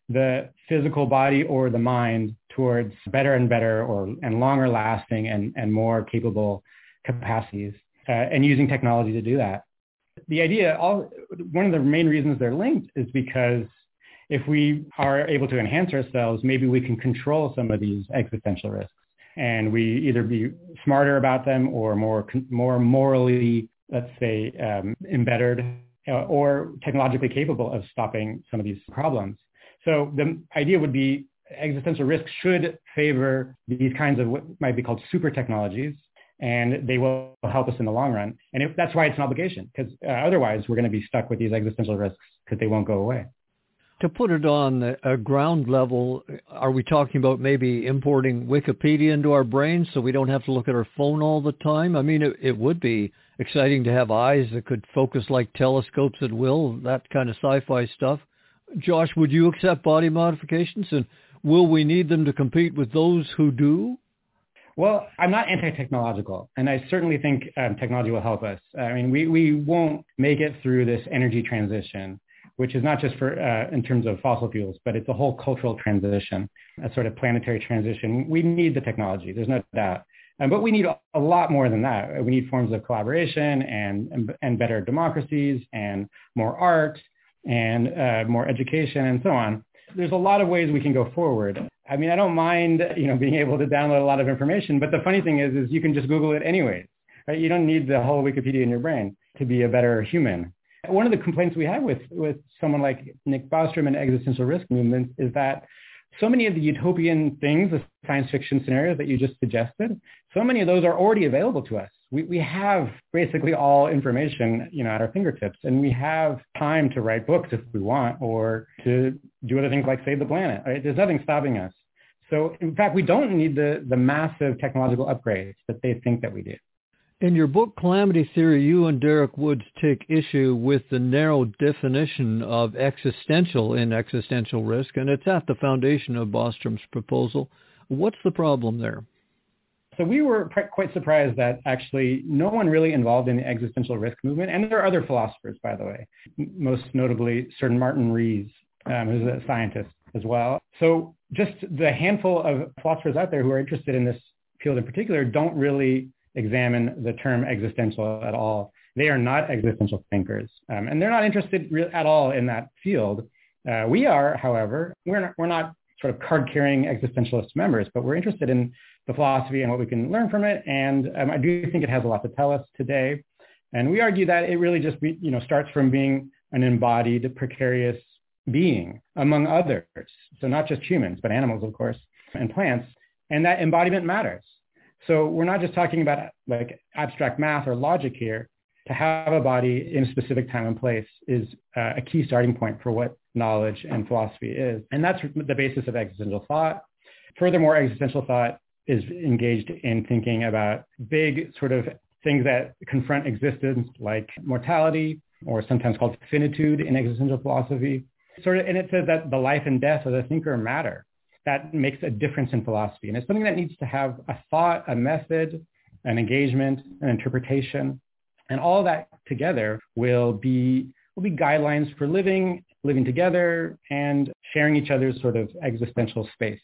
the physical body or the mind towards better and better or and longer lasting and, and more capable capacities, uh, and using technology to do that. The idea, all, one of the main reasons they're linked is because if we are able to enhance ourselves, maybe we can control some of these existential risks. And we either be smarter about them or more more morally, let's say, um, embedded uh, or technologically capable of stopping some of these problems. So the idea would be existential risks should favor these kinds of what might be called super technologies, and they will help us in the long run. And if, that's why it's an obligation, because uh, otherwise we're going to be stuck with these existential risks because they won't go away. To put it on a ground level, are we talking about maybe importing Wikipedia into our brains so we don't have to look at our phone all the time? I mean, it, it would be exciting to have eyes that could focus like telescopes at will, that kind of sci-fi stuff. Josh, would you accept body modifications, and will we need them to compete with those who do? Well, I'm not anti-technological, and I certainly think um, technology will help us. I mean, we, we won't make it through this energy transition, which is not just for uh, in terms of fossil fuels, but it's a whole cultural transition, a sort of planetary transition. We need the technology, there's no doubt. Um, but we need a lot more than that. We need forms of collaboration and, and, and better democracies and more art and uh, more education and so on. There's a lot of ways we can go forward. I mean, I don't mind, you know, being able to download a lot of information, but the funny thing is, is you can just Google it anyways, right? You don't need the whole Wikipedia in your brain to be a better human. One of the complaints we have with, with someone like Nick Bostrom and existential risk movement is that so many of the utopian things, the science fiction scenarios that you just suggested, so many of those are already available to us. We, we have basically all information, you know, at our fingertips, and we have time to write books if we want, or to do other things like save the planet. Right? There's nothing stopping us. So in fact, we don't need the, the massive technological upgrades that they think that we do. In your book, Calamity Theory, you and Derek Woods take issue with the narrow definition of existential in existential risk, and it's at the foundation of Bostrom's proposal. What's the problem there? So we were quite surprised that actually no one really involved in the existential risk movement, and there are other philosophers, by the way, most notably Sir Martin Rees, um, who's a scientist as well. So just the handful of philosophers out there who are interested in this field in particular don't really examine the term existential at all. They are not existential thinkers, um, and they're not interested re- at all in that field. Uh, we are, however, we're not, we're not sort of card-carrying existentialist members, but we're interested in the philosophy and what we can learn from it, and um, I do think it has a lot to tell us today. And we argue that it really just be, you know, starts from being an embodied, precarious being, among others. So not just humans, but animals, of course, and plants, and that embodiment matters. So we're not just talking about like abstract math or logic here. To have a body in a specific time and place is uh, a key starting point for what knowledge and philosophy is. And that's the basis of existential thought. Furthermore, existential thought is engaged in thinking about big sort of things that confront existence, like mortality, or sometimes called finitude in existential philosophy. Sort of, and it says that the life and death of the thinker matter. That makes a difference in philosophy. And it's something that needs to have a thought, a method, an engagement, an interpretation. And all that together will be will be guidelines for living, living together, and sharing each other's sort of existential space.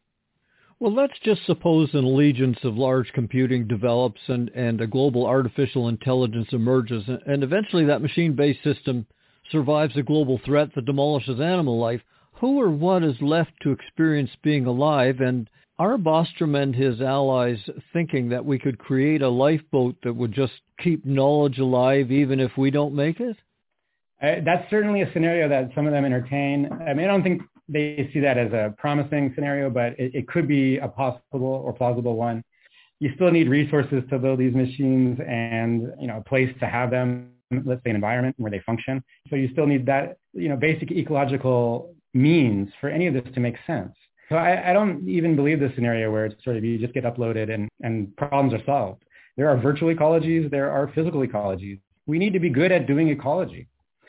Well, let's just suppose an allegiance of large computing develops and, and a global artificial intelligence emerges, and eventually that machine-based system survives a global threat that demolishes animal life. Who or what is left to experience being alive? And are Bostrom and his allies thinking that we could create a lifeboat that would just keep knowledge alive even if we don't make it? Uh, that's certainly a scenario that some of them entertain. I mean, I don't think they see that as a promising scenario, but it, it could be a possible or plausible one. You still need resources to build these machines and, you know, a place to have them, let's say an environment where they function. So you still need that, you know, basic ecological means for any of this to make sense. So I, I don't even believe this scenario where it's sort of you just get uploaded and, and problems are solved. There are virtual ecologies, there are physical ecologies. We need to be good at doing ecology.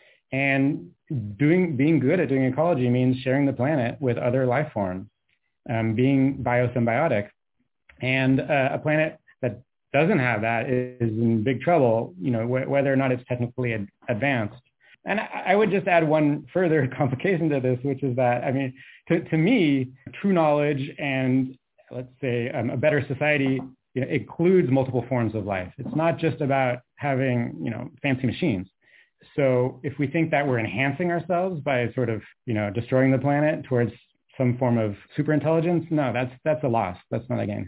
And doing being good at doing ecology means sharing the planet with other life forms, um, being biosymbiotic. And uh, a planet that doesn't have that is in big trouble, you know, wh- whether or not it's technically ad- advanced. And I, I would just add one further complication to this, which is that, I mean, to, to me, true knowledge and let's say um, a better society, you know, includes multiple forms of life. It's not just about having, you know, fancy machines. So if we think that we're enhancing ourselves by sort of, you know, destroying the planet towards some form of superintelligence, no, that's that's a loss. That's not a gain.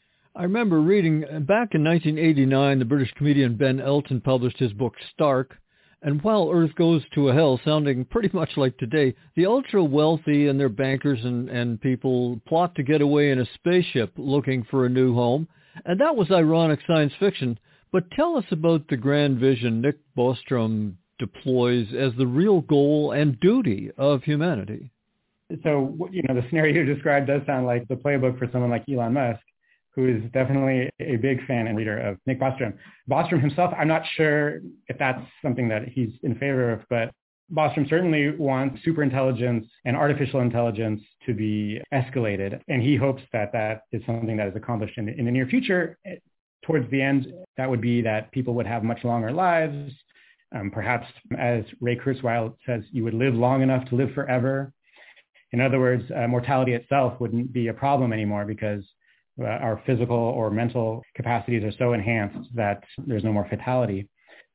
I remember reading back in nineteen eighty-nine, the British comedian Ben Elton published his book Stark. And while Earth goes to a hell, sounding pretty much like today, the ultra-wealthy and their bankers and, and people plot to get away in a spaceship looking for a new home. And that was ironic science fiction. But tell us about the grand vision Nick Bostrom deploys as the real goal and duty of humanity. So, you know, the scenario you described does sound like the playbook for someone like Elon Musk, who is definitely a big fan and reader of Nick Bostrom. Bostrom himself, I'm not sure if that's something that he's in favor of, but Bostrom certainly wants superintelligence and artificial intelligence to be escalated. And he hopes that that is something that is accomplished in the, in the near future. Towards the end, that would be that people would have much longer lives. Um, perhaps, as Ray Kurzweil says, you would live long enough to live forever. In other words, uh, mortality itself wouldn't be a problem anymore because uh, our physical or mental capacities are so enhanced that there's no more fatality.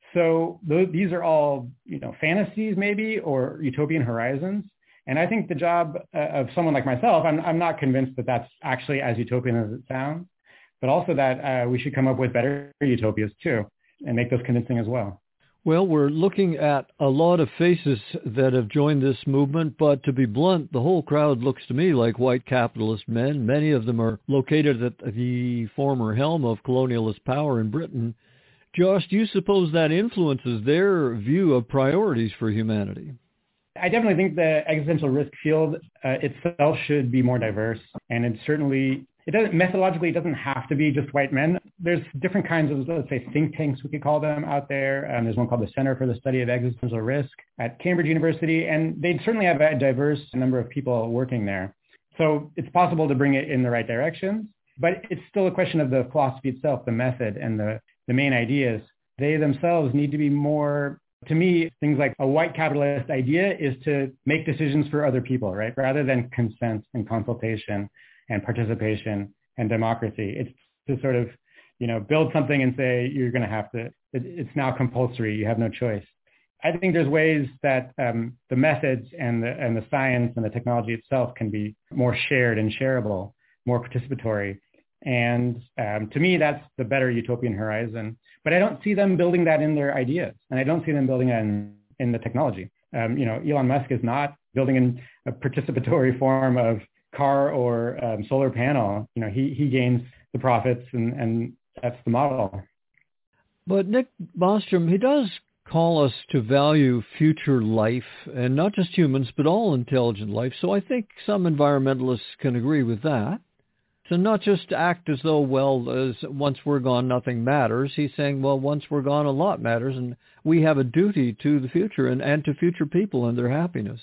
So those, these are all, you know, fantasies maybe or utopian horizons. And I think the job uh, of someone like myself, I'm, I'm not convinced that that's actually as utopian as it sounds, but also that uh, we should come up with better utopias too and make those convincing as well. Well, we're looking at a lot of faces that have joined this movement, but to be blunt, the whole crowd looks to me like white capitalist men. Many of them are located at the former helm of colonialist power in Britain. Josh, do you suppose that influences their view of priorities for humanity? I definitely think the existential risk field uh, itself should be more diverse, and it certainly It doesn't, methodologically, it doesn't have to be just white men. There's different kinds of, let's say, think tanks, we could call them, out there. Um, there's one called the Center for the Study of Existential Risk at Cambridge University, and they certainly have a diverse number of people working there. So it's possible to bring it in the right direction, but it's still a question of the philosophy itself, the method, and the, the main ideas. They themselves need to be more, to me, things like a white capitalist idea is to make decisions for other people, right? Rather than consent and consultation and participation and democracy. It's to sort of, you know, build something and say, you're going to have to, it, it's now compulsory, you have no choice. I think there's ways that um, the methods and the, and the science and the technology itself can be more shared and shareable, more participatory. And um, to me, that's the better utopian horizon. But I don't see them building that in their ideas. And I don't see them building that in, in the technology. Um, you know, Elon Musk is not building in a participatory form of car or um, solar panel. You know, he, he gains the profits and, and that's the model. But Nick Bostrom, he does call us to value future life, and not just humans, but all intelligent life. So I think some environmentalists can agree with that. So not just act as though, well, as once we're gone, nothing matters. He's saying, well, once we're gone, a lot matters, and we have a duty to the future and, and to future people and their happiness.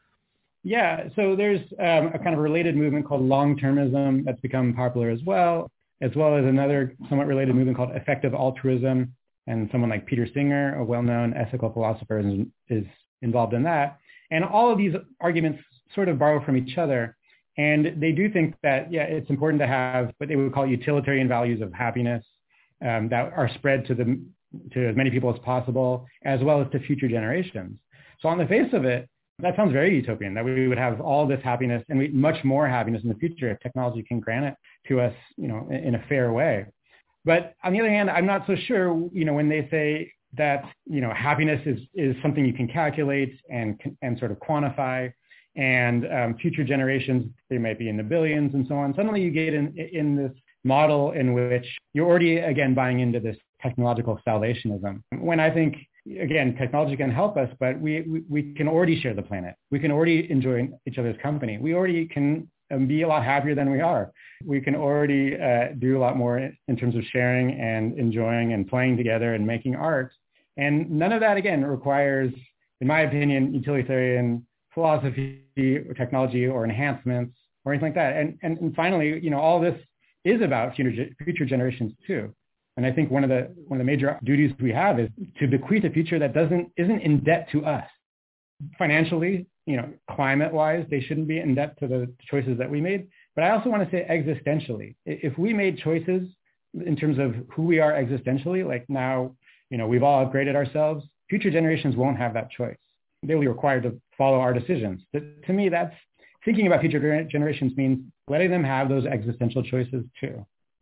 Yeah, so there's um, a kind of related movement called long-termism that's become popular as well, as well as another somewhat related movement called effective altruism. And someone like Peter Singer, a well-known ethical philosopher, is, is involved in that. And all of these arguments sort of borrow from each other. And they do think that, yeah, it's important to have what they would call utilitarian values of happiness um, that are spread to, the, to as many people as possible, as well as to future generations. So on the face of it, that sounds very utopian, that we would have all this happiness and we, much more happiness in the future if technology can grant it to us, you know, in, in a fair way. But on the other hand, I'm not so sure, you know, when they say that, you know, happiness is, is something you can calculate and, and sort of quantify, and um, future generations, they might be in the billions and so on. Suddenly you get in, in this model in which you're already, again, buying into this technological salvationism. When I think, again, technology can help us, but we, we, we can already share the planet. We can already enjoy each other's company. We already can um, be a lot happier than we are. We can already uh, do a lot more in terms of sharing and enjoying and playing together and making art. And none of that, again, requires, in my opinion, utilitarian philosophy or technology or enhancements or anything like that. And, and, and finally, you know, all this is about future, future generations too. And I think one of the one of the major duties we have is to bequeath a future that doesn't isn't in debt to us. Financially, you know, climate-wise, they shouldn't be in debt to the choices that we made. But I also want to say existentially. If we made choices in terms of who we are existentially, like now, you know, we've all upgraded ourselves, future generations won't have that choice. They'll be required to follow our decisions. But to me, that's thinking about future generations means letting them have those existential choices too.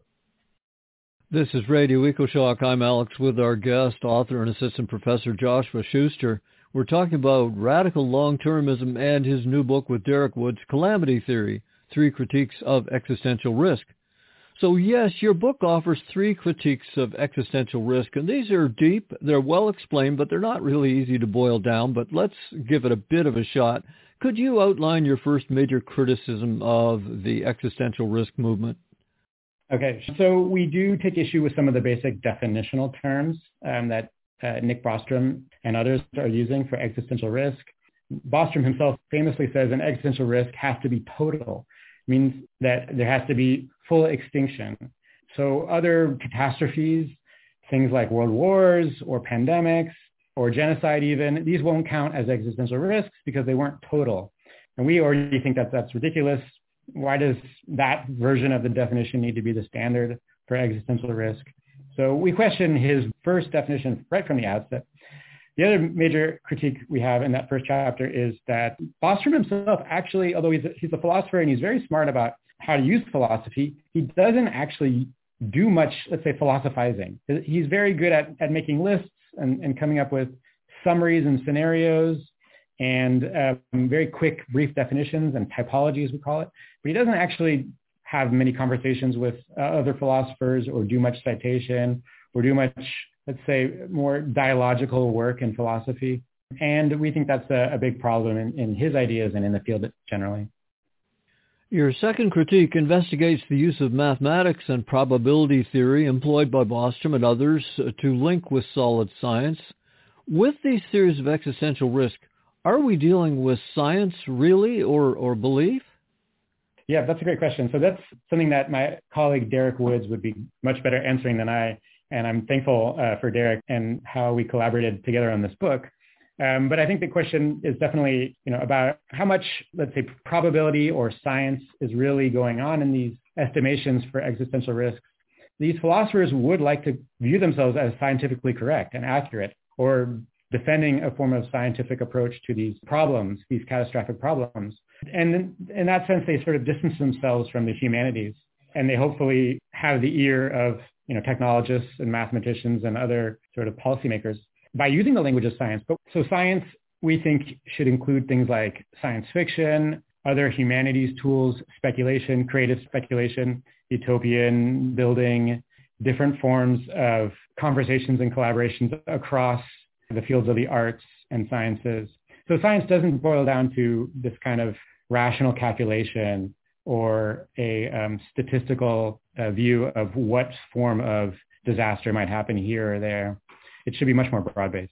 This is Radio EcoShock. I'm Alex with our guest, author and assistant professor Joshua Schuster. We're talking about radical long-termism and his new book with Derek Woods, Calamity Theory, Three Critiques of Existential Risk. So yes, your book offers three critiques of existential risk, and these are deep, they're well explained, but they're not really easy to boil down, but let's give it a bit of a shot. Could you outline your first major criticism of the existential risk movement? Okay, so we do take issue with some of the basic definitional terms um, that uh, Nick Bostrom and others are using for existential risk. Bostrom himself famously says an existential risk has to be total, it means that there has to be full extinction. So other catastrophes, things like world wars or pandemics or genocide even, these won't count as existential risks because they weren't total. And we already think that that's ridiculous. Why does that version of the definition need to be the standard for existential risk? So we question his first definition right from the outset. The other major critique we have in that first chapter is that Bostrom himself actually, although he's a, he's a philosopher and he's very smart about how to use philosophy, he doesn't actually do much, let's say, philosophizing. He's very good at, at making lists and, and coming up with summaries and scenarios and um, very quick, brief definitions and typologies, we call it. But he doesn't actually have many conversations with uh, other philosophers or do much citation or do much, let's say, more dialogical work in philosophy. And we think that's a, a big problem in, in his ideas and in the field generally. Your second critique investigates the use of mathematics and probability theory employed by Bostrom and others to link with solid science. With these theories of existential risk, are we dealing with science really or, or belief? Yeah, that's a great question. So that's something that my colleague Derek Woods would be much better answering than I. And I'm thankful uh, for Derek and how we collaborated together on this book. Um, but I think the question is definitely, you know, about how much, let's say, probability or science is really going on in these estimations for existential risks. These philosophers would like to view themselves as scientifically correct and accurate, or defending a form of scientific approach to these problems, these catastrophic problems. And in that sense, they sort of distance themselves from the humanities, and they hopefully have the ear of, you know, technologists and mathematicians and other sort of policymakers by using the language of science. But so science, we think, should include things like science fiction, other humanities tools, speculation, creative speculation, utopian building, different forms of conversations and collaborations across the fields of the arts and sciences. So science doesn't boil down to this kind of rational calculation or a um, statistical uh, view of what form of disaster might happen here or there. It should be much more broad-based.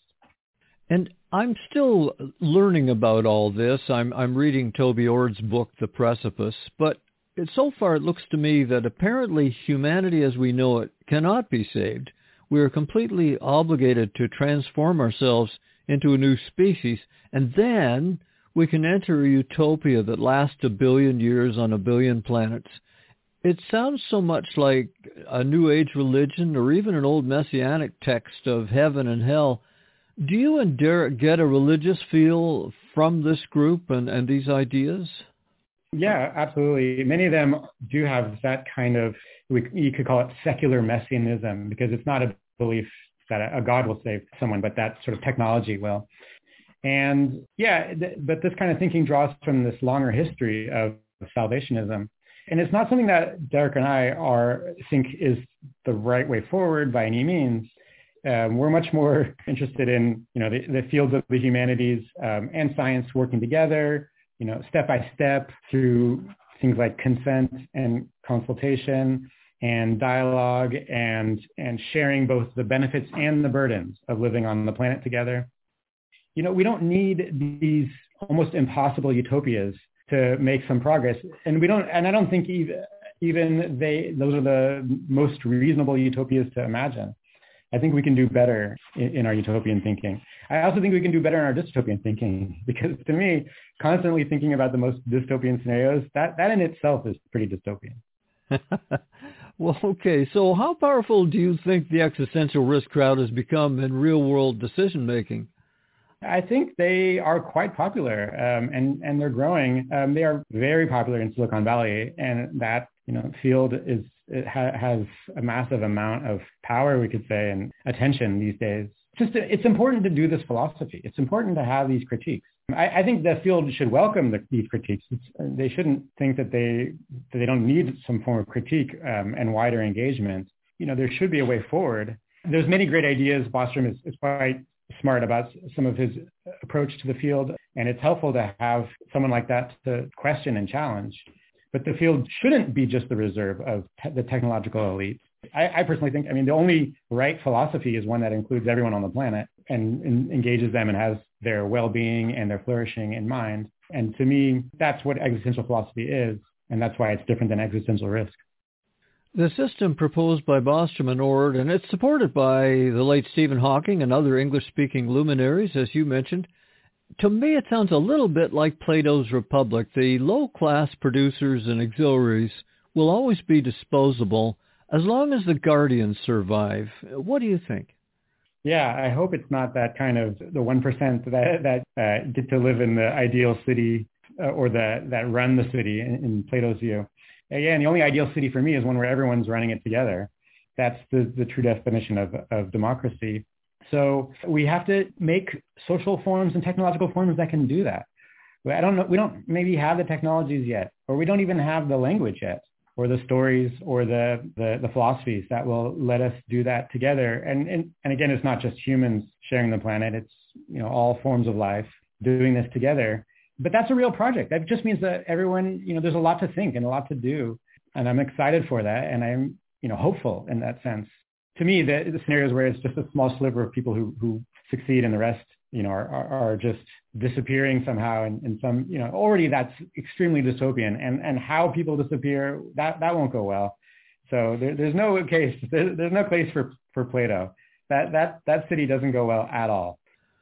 And I'm still learning about all this. I'm, I'm reading Toby Ord's book, The Precipice, but it, so far it looks to me that apparently humanity as we know it cannot be saved. We are completely obligated to transform ourselves into a new species, and then we can enter a utopia that lasts a billion years on a billion planets. It sounds so much like a New Age religion or even an old messianic text of heaven and hell. Do you and Derek get a religious feel from this group and, and these ideas? Yeah, absolutely. Many of them do have that kind of, we, you could call it secular messianism, because it's not a belief that a, a God will save someone, but that sort of technology will. And yeah, th- but this kind of thinking draws from this longer history of salvationism. And it's not something that Derek and I are think is the right way forward by any means. Um, we're much more interested in, you know, the, the fields of the humanities um, and science working together, you know, step by step through things like consent and consultation and dialogue and and sharing both the benefits and the burdens of living on the planet together. You know, we don't need these almost impossible utopias to make some progress. And we don't, and I don't think even, even they those are the most reasonable utopias to imagine. I think we can do better in, in our utopian thinking. I also think we can do better in our dystopian thinking, because to me, constantly thinking about the most dystopian scenarios, that, that in itself is pretty dystopian. Well, okay. So how powerful do you think the existential risk crowd has become in real-world decision-making? I think they are quite popular, um, and, and they're growing. Um, they are very popular in Silicon Valley, and that you know field is it ha- has a massive amount of power, we could say, and attention these days. Just to, it's important to do this philosophy. It's important to have these critiques. I, I think the field should welcome the, these critiques. It's, they shouldn't think that they that they don't need some form of critique um, and wider engagement. You know, there should be a way forward. There's many great ideas. Bostrom is, is quite smart about some of his approach to the field, and it's helpful to have someone like that to question and challenge. But the field shouldn't be just the reserve of te- the technological elite. I, I personally think, I mean, the only right philosophy is one that includes everyone on the planet and, and engages them and has their well-being and their flourishing in mind. And to me, that's what existential philosophy is, and that's why it's different than existential risk. The system proposed by Bostrom and Oord, and it's supported by the late Stephen Hawking and other English-speaking luminaries, as you mentioned. To me, it sounds a little bit like Plato's Republic. The low-class producers and auxiliaries will always be disposable as long as the guardians survive. What do you think? Yeah, I hope it's not that kind of the one percent that that uh, get to live in the ideal city uh, or the, that run the city in, in Plato's view. Again, the only ideal city for me is one where everyone's running it together. That's the, the true definition of, of democracy. So we have to make social forms and technological forms that can do that. I don't know. We don't maybe have the technologies yet, or we don't even have the language yet, or the stories, or the, the, the philosophies that will let us do that together. And, and and again, it's not just humans sharing the planet. It's you know all forms of life doing this together. But that's a real project. That just means that everyone, you know, there's a lot to think and a lot to do. And I'm excited for that. And I'm, you know, hopeful in that sense. To me, the, the scenarios where it's just a small sliver of people who, who succeed and the rest, you know, are, are, are just disappearing somehow. And, and some, you know, already that's extremely dystopian. And, and how people disappear, that, that won't go well. So there, there's no case, there, there's no place for, for Plato. That, that, that city doesn't go well at all.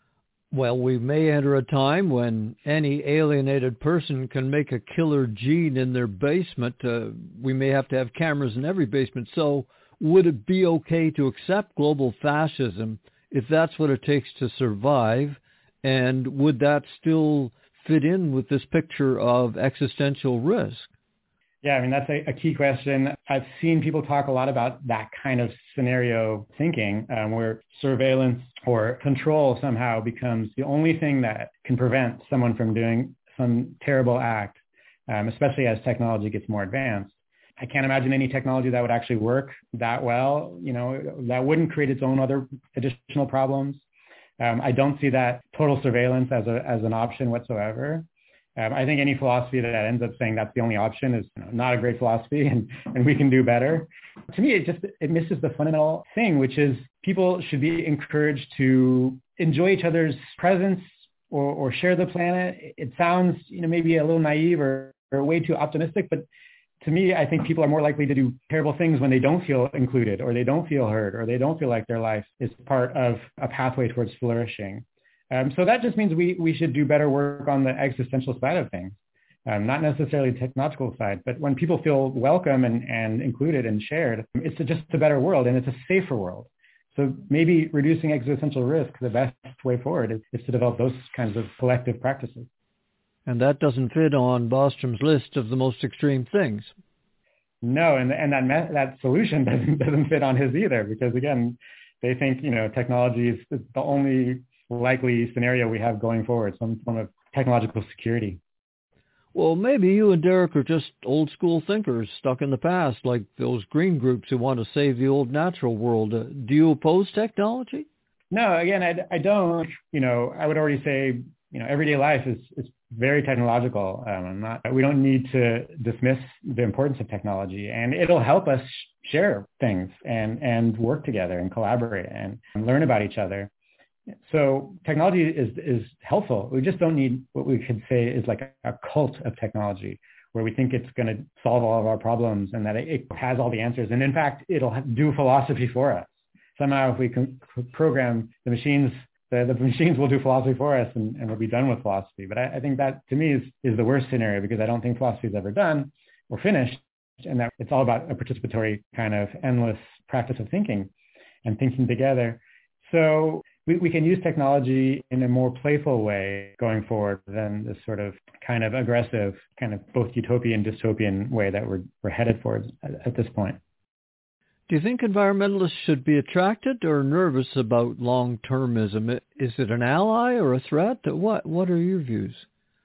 Well, we may enter a time when any alienated person can make a killer gene in their basement. Uh, we may have to have cameras in every basement. So would it be okay to accept global fascism if that's what it takes to survive? And would that still fit in with this picture of existential risk? Yeah, I mean, that's a, a key question. I've seen people talk a lot about that kind of scenario thinking, um, where surveillance or control somehow becomes the only thing that can prevent someone from doing some terrible act, um, especially as technology gets more advanced. I can't imagine any technology that would actually work that well, you know, that wouldn't create its own other additional problems. Um, I don't see that total surveillance as a as an option whatsoever. Um, I think any philosophy that ends up saying that's the only option is you know, not a great philosophy, and, and we can do better. To me, it just it misses the fundamental thing, which is people should be encouraged to enjoy each other's presence or, or share the planet. It sounds you know maybe a little naive or, or way too optimistic, but to me, I think people are more likely to do terrible things when they don't feel included, or they don't feel heard, or they don't feel like their life is part of a pathway towards flourishing. Um, so that just means we, we should do better work on the existential side of things, um, not necessarily the technological side. But when people feel welcome and, and included and shared, it's a, just a better world, and it's a safer world. So maybe reducing existential risk, the best way forward is, is to develop those kinds of collective practices. And that doesn't fit on Bostrom's list of the most extreme things. No, and and that me- that solution doesn't doesn't fit on his either, because again, they think you know technology is the only likely scenario we have going forward, some form of technological security. Well, maybe you and Derek are just old school thinkers stuck in the past, like those green groups who want to save the old natural world. Uh, do you oppose technology? No, again, I, I don't. You know, I would already say, you know, everyday life is, is very technological. Um, I'm not, we don't need to dismiss the importance of technology, and it'll help us share things and, and work together and collaborate and, and learn about each other. So technology is is helpful. We just don't need what we could say is like a, a cult of technology, where we think it's going to solve all of our problems and that it, it has all the answers. And in fact, it'll do philosophy for us. Somehow if we can program the machines, the, the machines will do philosophy for us and, and we'll be done with philosophy. But I, I think that to me is, is the worst scenario, because I don't think philosophy is ever done or finished, and that it's all about a participatory kind of endless practice of thinking and thinking together. So we, we can use technology in a more playful way going forward than this sort of kind of aggressive, kind of both utopian, dystopian way that we're, we're headed for at, at this point. Do you think environmentalists should be attracted or nervous about long-termism? Is it an ally or a threat? What What are your views?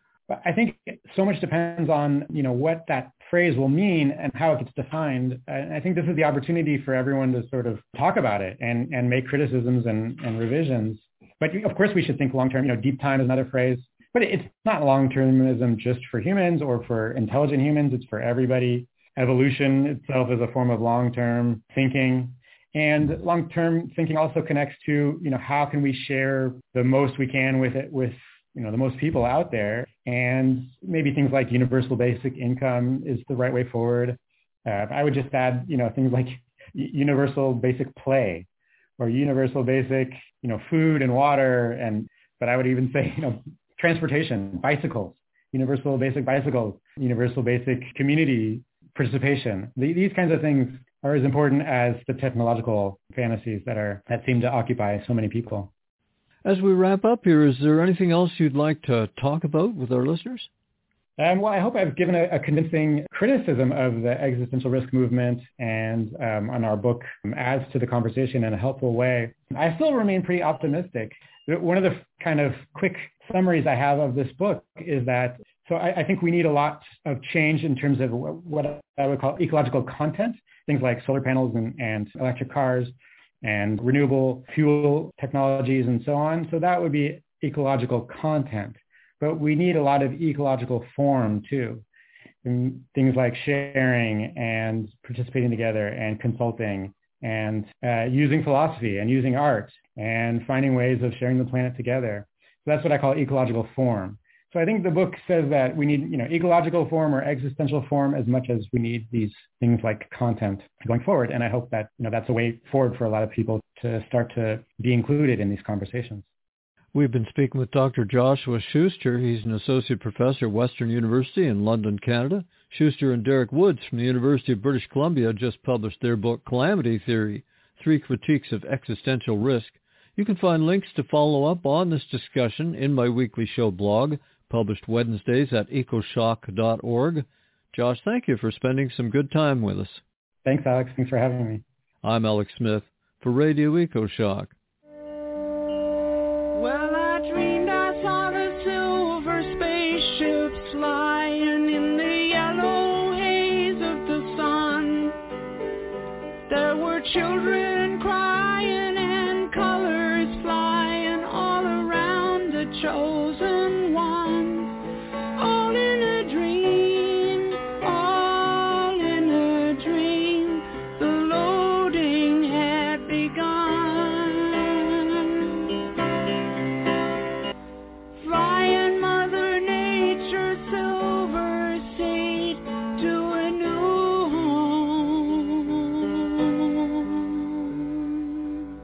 I think so much depends on, you know, what that phrase will mean and how it gets defined. And I think this is the opportunity for everyone to sort of talk about it and, and make criticisms and, and revisions. But of course we should think long-term. You know, deep time is another phrase, but it's not long-termism just for humans or for intelligent humans. It's for everybody. Evolution itself is a form of long-term thinking. And long-term thinking also connects to, you know, how can we share the most we can with it, with, you know, the most people out there. And maybe things like universal basic income is the right way forward. Uh, I would just add, you know, things like universal basic play or universal basic, you know, food and water. And, but I would even say, you know, transportation, bicycles, universal basic bicycles, universal basic community participation. These kinds of things are as important as the technological fantasies that are that seem to occupy so many people. As we wrap up here, is there anything else you'd like to talk about with our listeners? Um, well, I hope I've given a, a convincing criticism of the existential risk movement and um, on our book adds to the conversation in a helpful way. I still remain pretty optimistic. One of the kind of quick summaries I have of this book is that So I, I think we need a lot of change in terms of what I would call ecological content, things like solar panels and, and electric cars and renewable fuel technologies and so on. So that would be ecological content. But we need a lot of ecological form too. And things like sharing and participating together and consulting and uh, using philosophy and using art and finding ways of sharing the planet together. So that's what I call ecological form. So I think the book says that we need, you know, ecological form or existential form as much as we need these things like content going forward. And I hope that, you know, that's a way forward for a lot of people to start to be included in these conversations. We've been speaking with Doctor Joshua Schuster. He's an associate professor at Western University in London, Canada. Schuster and Derek Woods from the University of British Columbia just published their book, Calamity Theory, Three Critiques of Existential Risk. You can find links to follow up on this discussion in my weekly show blog, published Wednesdays at ecoshock dot org. Josh, thank you for spending some good time with us. Thanks, Alex. Thanks for having me. I'm Alex Smith for Radio EcoShock. Well, I dreamed I saw the silver spaceships flying in the yellow haze of the sun. There were children crying and colors flying all around the chosen one. All in a dream, all in a dream, the loading had begun. Flying Mother Nature's silver seed to a new home.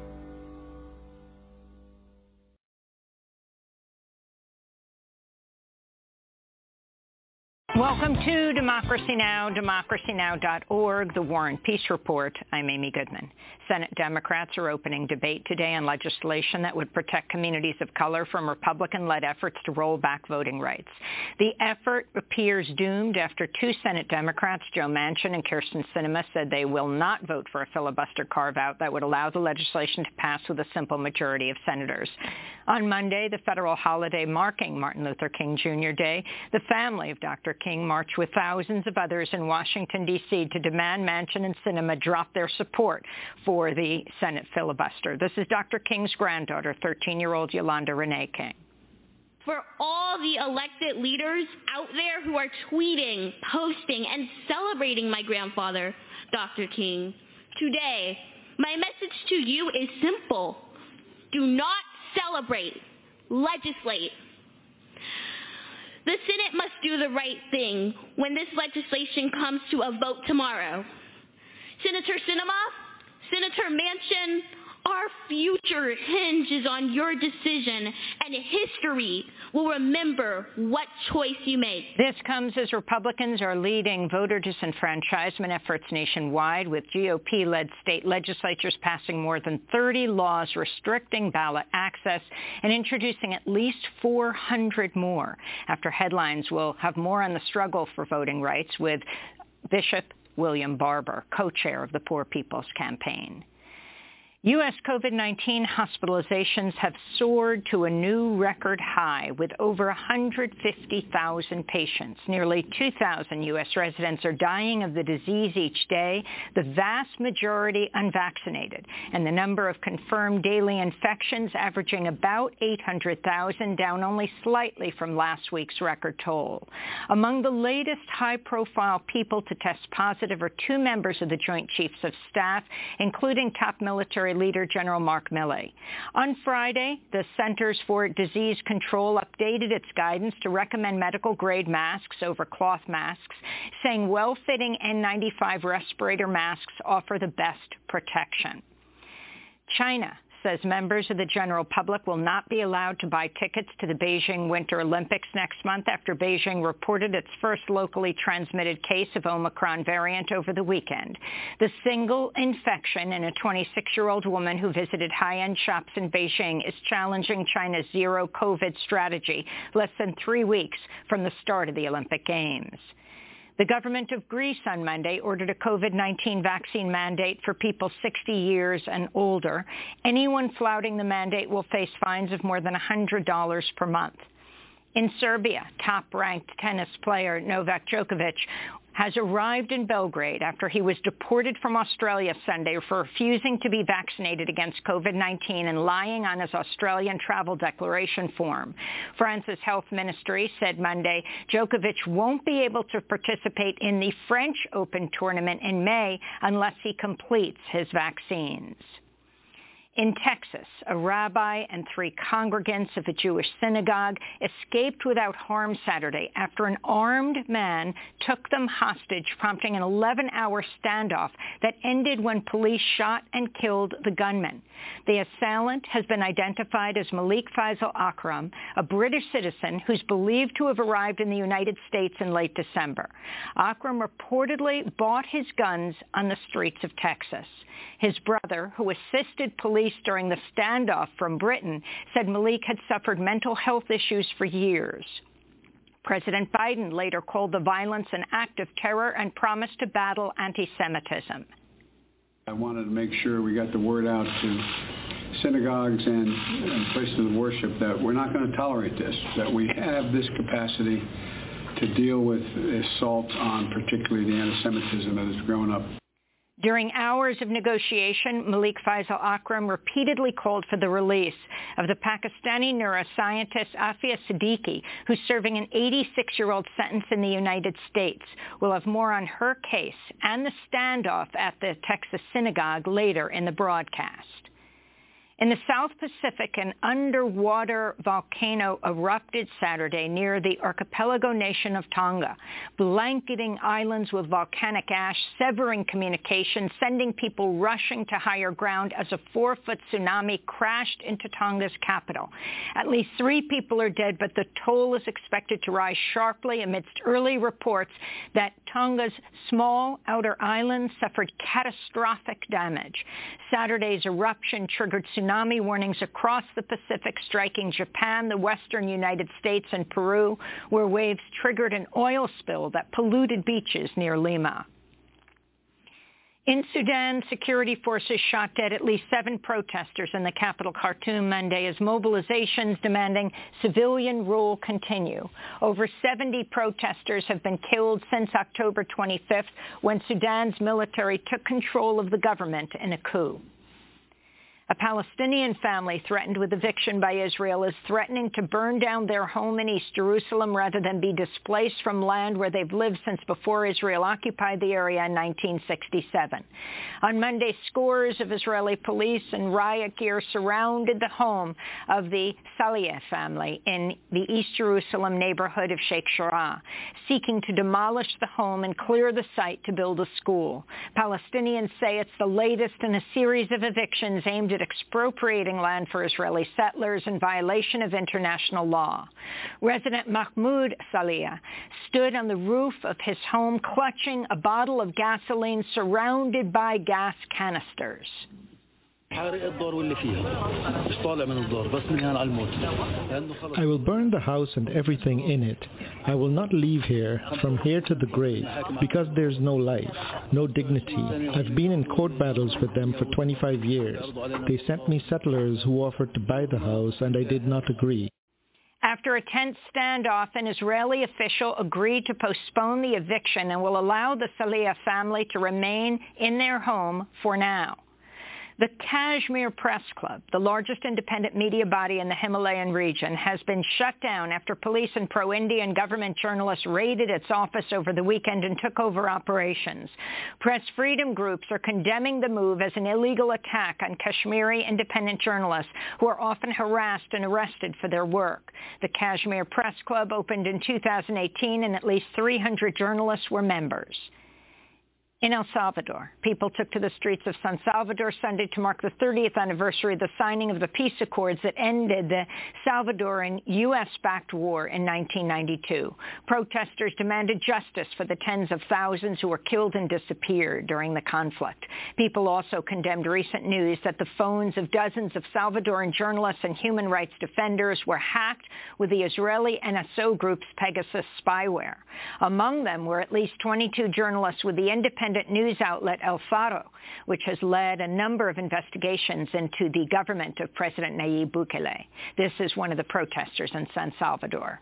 Welcome to Democracy Now!, democracy now dot org, the War and Peace Report. I'm Amy Goodman. Senate Democrats are opening debate today on legislation that would protect communities of color from Republican-led efforts to roll back voting rights. The effort appears doomed after two Senate Democrats, Joe Manchin and Kyrsten Sinema, said they will not vote for a filibuster carve-out that would allow the legislation to pass with a simple majority of senators. On Monday, the federal holiday marking Martin Luther King Junior Day, the family of Doctor King marched with thousands of others in Washington, D C to demand Manchin and Sinema drop their support for the Senate filibuster. This is Doctor King's granddaughter, thirteen-year-old Yolanda Renee King. For all the elected leaders out there who are tweeting, posting, and celebrating my grandfather, Doctor King, today, my message to you is simple. Do not celebrate, legislate. The Senate must do the right thing when this legislation comes to a vote tomorrow. Senator Sinema, Senator Manchin, our future hinges on your decision, and history will remember what choice you make. This comes as Republicans are leading voter disenfranchisement efforts nationwide, with G O P-led state legislatures passing more than thirty laws restricting ballot access and introducing at least four hundred more. After headlines, we'll have more on the struggle for voting rights with Bishop William Barber, co-chair of the Poor People's Campaign. U S COVID nineteen hospitalizations have soared to a new record high with over one hundred fifty thousand patients. Nearly two thousand U S residents are dying of the disease each day, the vast majority unvaccinated, and the number of confirmed daily infections averaging about eight hundred thousand, down only slightly from last week's record toll. Among the latest high-profile people to test positive are two members of the Joint Chiefs of Staff, including top military leader General Mark Milley. On Friday, the Centers for Disease Control updated its guidance to recommend medical-grade masks over cloth masks, saying well-fitting N ninety-five respirator masks offer the best protection. China says members of the general public will not be allowed to buy tickets to the Beijing Winter Olympics next month after Beijing reported its first locally transmitted case of Omicron variant over the weekend. The single infection in a twenty-six-year-old woman who visited high-end shops in Beijing is challenging China's zero COVID strategy less than three weeks from the start of the Olympic Games. The government of Greece on Monday ordered a COVID nineteen vaccine mandate for people sixty years and older. Anyone flouting the mandate will face fines of more than one hundred dollars per month. In Serbia, top-ranked tennis player Novak Djokovic has arrived in Belgrade after he was deported from Australia Sunday for refusing to be vaccinated against COVID nineteen and lying on his Australian travel declaration form. France's health ministry said Monday Djokovic won't be able to participate in the French Open tournament in May unless he completes his vaccines. In Texas, a rabbi and three congregants of a Jewish synagogue escaped without harm Saturday after an armed man took them hostage, prompting an eleven-hour standoff that ended when police shot and killed the gunman. The assailant has been identified as Malik Faisal Akram, a British citizen who's believed to have arrived in the United States in late December. Akram reportedly bought his guns on the streets of Texas. His brother, who assisted police during the standoff from Britain, said Malik had suffered mental health issues for years. President Biden later called the violence an act of terror and promised to battle anti-Semitism. I wanted to make sure we got the word out to synagogues and, and places of worship that we're not going to tolerate this, that we have this capacity to deal with assault on particularly the anti-Semitism that has grown up. During hours of negotiation, Malik Faisal Akram repeatedly called for the release of the Pakistani neuroscientist Afia Siddiqui, who's serving an eighty-six-year-old sentence in the United States. We'll have more on her case and the standoff at the Texas synagogue later in the broadcast. In the South Pacific, an underwater volcano erupted Saturday near the archipelago nation of Tonga, blanketing islands with volcanic ash, severing communication, sending people rushing to higher ground as a four-foot tsunami crashed into Tonga's capital. At least three people are dead, but the toll is expected to rise sharply amidst early reports that Tonga's small outer islands suffered catastrophic damage. Saturday's eruption triggered tsunami Tsunami warnings across the Pacific, striking Japan, the western United States, and Peru, where waves triggered an oil spill that polluted beaches near Lima. In Sudan, security forces shot dead at least seven protesters in the capital Khartoum Monday as mobilizations demanding civilian rule continue. Over seventy protesters have been killed since October twenty-fifth, when Sudan's military took control of the government in a coup. A Palestinian family threatened with eviction by Israel is threatening to burn down their home in East Jerusalem rather than be displaced from land where they've lived since before Israel occupied the area in nineteen sixty-seven. On Monday, scores of Israeli police in riot gear surrounded the home of the Saleh family in the East Jerusalem neighborhood of Sheikh Jarrah, seeking to demolish the home and clear the site to build a school. Palestinians say it's the latest in a series of evictions aimed at expropriating land for Israeli settlers in violation of international law. Resident Mahmoud Saleh stood on the roof of his home clutching a bottle of gasoline surrounded by gas canisters. I will burn the house and everything in it. I will not leave here, from here to the grave, because there's no life, no dignity. I've been in court battles with them for twenty-five years. They sent me settlers who offered to buy the house, and I did not agree. After a tense standoff, an Israeli official agreed to postpone the eviction and will allow the Saleh family to remain in their home for now. The Kashmir Press Club, the largest independent media body in the Himalayan region, has been shut down after police and pro-Indian government journalists raided its office over the weekend and took over operations. Press freedom groups are condemning the move as an illegal attack on Kashmiri independent journalists who are often harassed and arrested for their work. The Kashmir Press Club opened in two thousand eighteen and at least three hundred journalists were members. In El Salvador, people took to the streets of San Salvador Sunday to mark the thirtieth anniversary of the signing of the peace accords that ended the Salvadoran U S-backed war in nineteen ninety-two. Protesters demanded justice for the tens of thousands who were killed and disappeared during the conflict. People also condemned recent news that the phones of dozens of Salvadoran journalists and human rights defenders were hacked with the Israeli N S O group's Pegasus spyware. Among them were at least twenty-two journalists with the independent news outlet El Faro, which has led a number of investigations into the government of President Nayib Bukele. This is one of the protesters in San Salvador.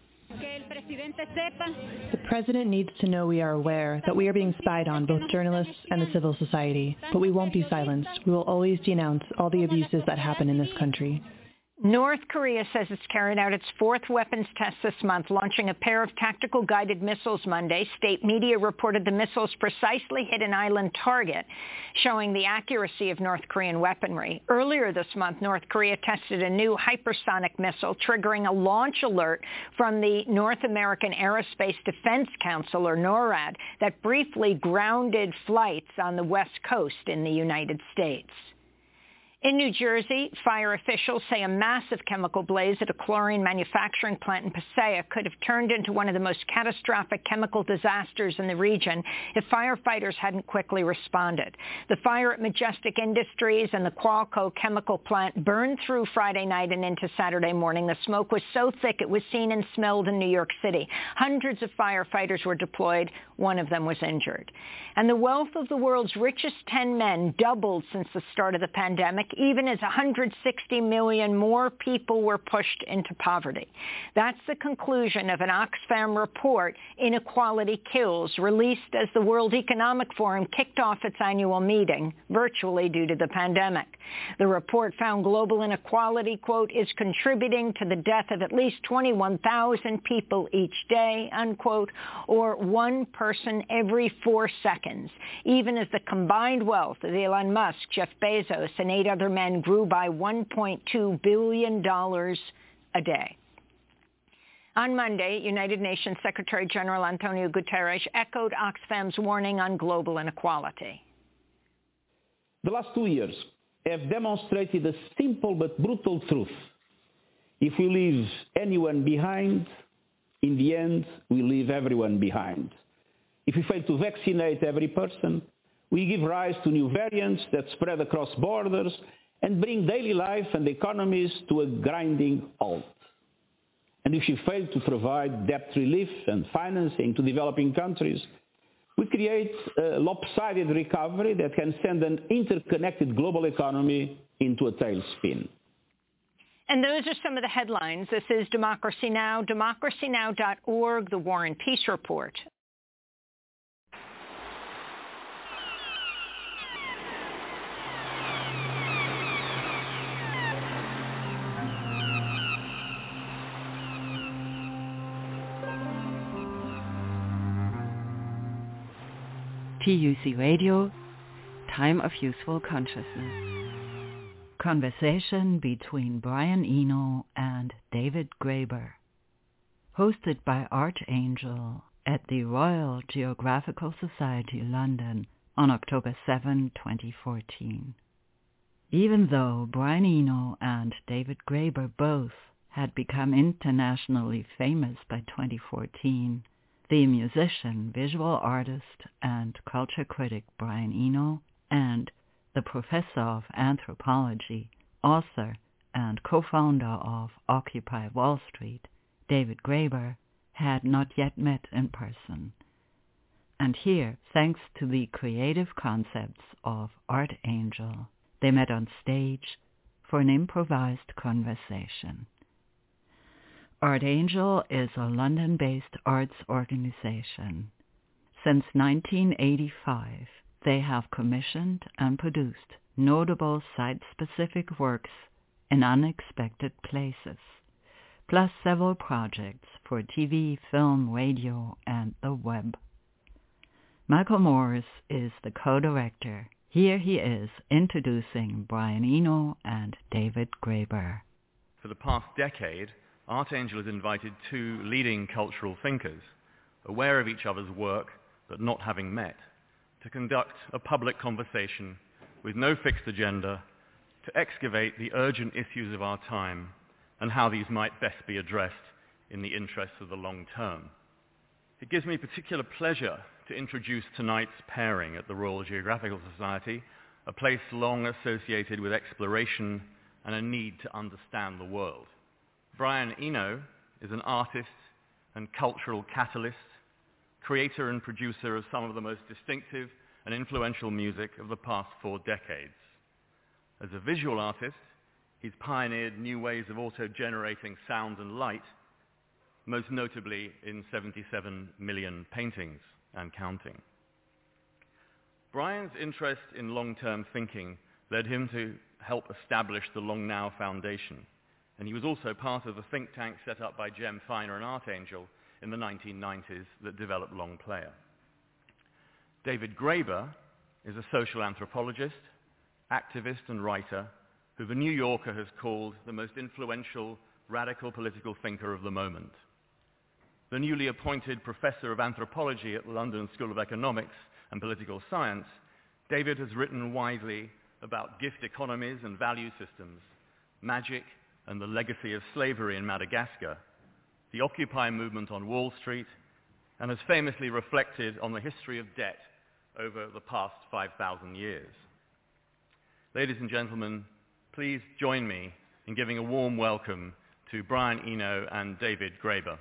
The president needs to know we are aware that we are being spied on, both journalists and the civil society. But we won't be silenced. We will always denounce all the abuses that happen in this country. North Korea says it's carried out its fourth weapons test this month, launching a pair of tactical guided missiles Monday. State media reported the missiles precisely hit an island target, showing the accuracy of North Korean weaponry. Earlier this month, North Korea tested a new hypersonic missile, triggering a launch alert from the North American Aerospace Defense Council, or NORAD, that briefly grounded flights on the West Coast in the United States. In New Jersey, fire officials say a massive chemical blaze at a chlorine manufacturing plant in Passaic could have turned into one of the most catastrophic chemical disasters in the region if firefighters hadn't quickly responded. The fire at Majestic Industries and the Qualco chemical plant burned through Friday night and into Saturday morning. The smoke was so thick it was seen and smelled in New York City. Hundreds of firefighters were deployed. One of them was injured. And the wealth of the world's richest ten men doubled since the start of the pandemic, even as one hundred sixty million more people were pushed into poverty. That's the conclusion of an Oxfam report, Inequality Kills, released as the World Economic Forum kicked off its annual meeting, virtually due to the pandemic. The report found global inequality, quote, is contributing to the death of at least twenty-one thousand people each day, unquote, or one person every four seconds, even as the combined wealth of Elon Musk, Jeff Bezos, and eight other men grew by one point two billion dollars a day. On Monday, United Nations Secretary General Antonio Guterres echoed Oxfam's warning on global inequality. The last two years have demonstrated a simple but brutal truth. If we leave anyone behind, in the end, we leave everyone behind. If we fail to vaccinate every person, we give rise to new variants that spread across borders and bring daily life and economies to a grinding halt. And if we fail to provide debt relief and financing to developing countries, we create a lopsided recovery that can send an interconnected global economy into a tailspin. And those are some of the headlines. This is Democracy Now!, democracy now dot org, The War and Peace Report. T U C Radio, Time of Useful Consciousness. Conversation between Brian Eno and David Graeber. Hosted by Archangel at the Royal Geographical Society, London, on October seventh, twenty fourteen. Even though Brian Eno and David Graeber both had become internationally famous by twenty fourteen, the musician, visual artist, and culture critic Brian Eno and the professor of anthropology, author, and co-founder of Occupy Wall Street, David Graeber, had not yet met in person. And here, thanks to the creative concepts of Archangel, they met on stage for an improvised conversation. Archangel is a London-based arts organization. Since nineteen eighty-five, they have commissioned and produced notable site-specific works in unexpected places, plus several projects for T V, film, radio, and the web. Michael Morris is the co-director. Here he is introducing Brian Eno and David Graeber. For the past decade, Archangel has invited two leading cultural thinkers, aware of each other's work but not having met, to conduct a public conversation with no fixed agenda to excavate the urgent issues of our time and how these might best be addressed in the interests of the long term. It gives me particular pleasure to introduce tonight's pairing at the Royal Geographical Society, a place long associated with exploration and a need to understand the world. Brian Eno is an artist and cultural catalyst, creator and producer of some of the most distinctive and influential music of the past four decades. As a visual artist, he's pioneered new ways of auto-generating sound and light, most notably in seventy-seven million paintings and counting. Brian's interest in long-term thinking led him to help establish the Long Now Foundation, and he was also part of a think tank set up by Jem Feiner and Archangel in the nineteen nineties that developed Long Player. David Graeber is a social anthropologist, activist, and writer who the New Yorker has called the most influential radical political thinker of the moment. The newly appointed professor of anthropology at the London School of Economics and Political Science, David has written widely about gift economies and value systems, magic and the legacy of slavery in Madagascar, the Occupy movement on Wall Street, and has famously reflected on the history of debt over the past five thousand years. Ladies and gentlemen, please join me in giving a warm welcome to Brian Eno and David Graeber.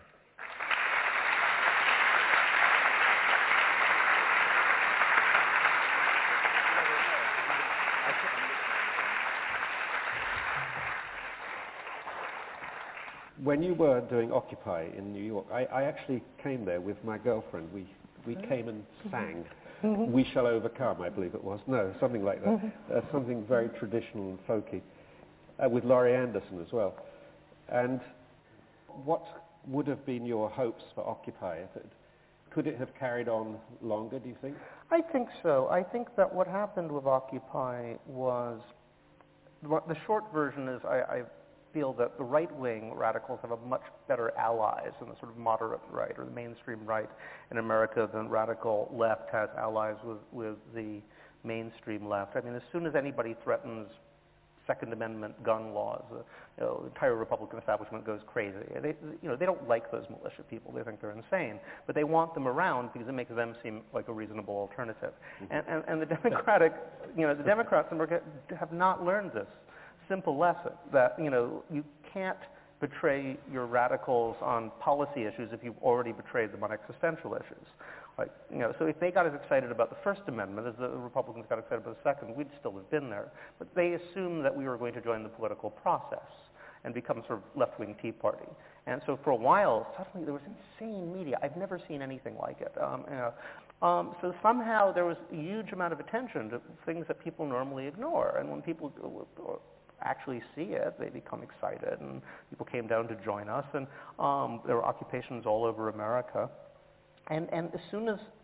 When you were doing Occupy in New York, I, I actually came there with my girlfriend. We we came and sang. Mm-hmm. We Shall Overcome, I believe it was. No, something like that. Mm-hmm. Uh, something very traditional and folky, uh, with Laurie Anderson as well. And what would have been your hopes for Occupy? If it, could it have carried on longer, do you think? I think so. I think that what happened with Occupy was, the short version is I, I feel that the right-wing radicals have a much better allies than the sort of moderate right or the mainstream right in America than radical left has allies with, with the mainstream left. I mean, as soon as anybody threatens Second Amendment gun laws, uh, you know, the entire Republican establishment goes crazy. They, you know, they don't like those militia people. They think they're insane. But they want them around because it makes them seem like a reasonable alternative. Mm-hmm. And, and, and the Democratic, you know, the Democrats in America have not learned this simple lesson that, you know, you can't betray your radicals on policy issues if you've already betrayed them on existential issues. Like, you know, so if they got as excited about the First Amendment as the Republicans got excited about the Second, we'd still have been there. But they assumed that we were going to join the political process and become sort of left-wing Tea Party. And so for a while, suddenly there was insane media. I've never seen anything like it. Um, you know, um, so somehow there was a huge amount of attention to things that people normally ignore. And when people actually see it, they become excited, and people came down to join us, and um, there were occupations all over America. And, and as soon as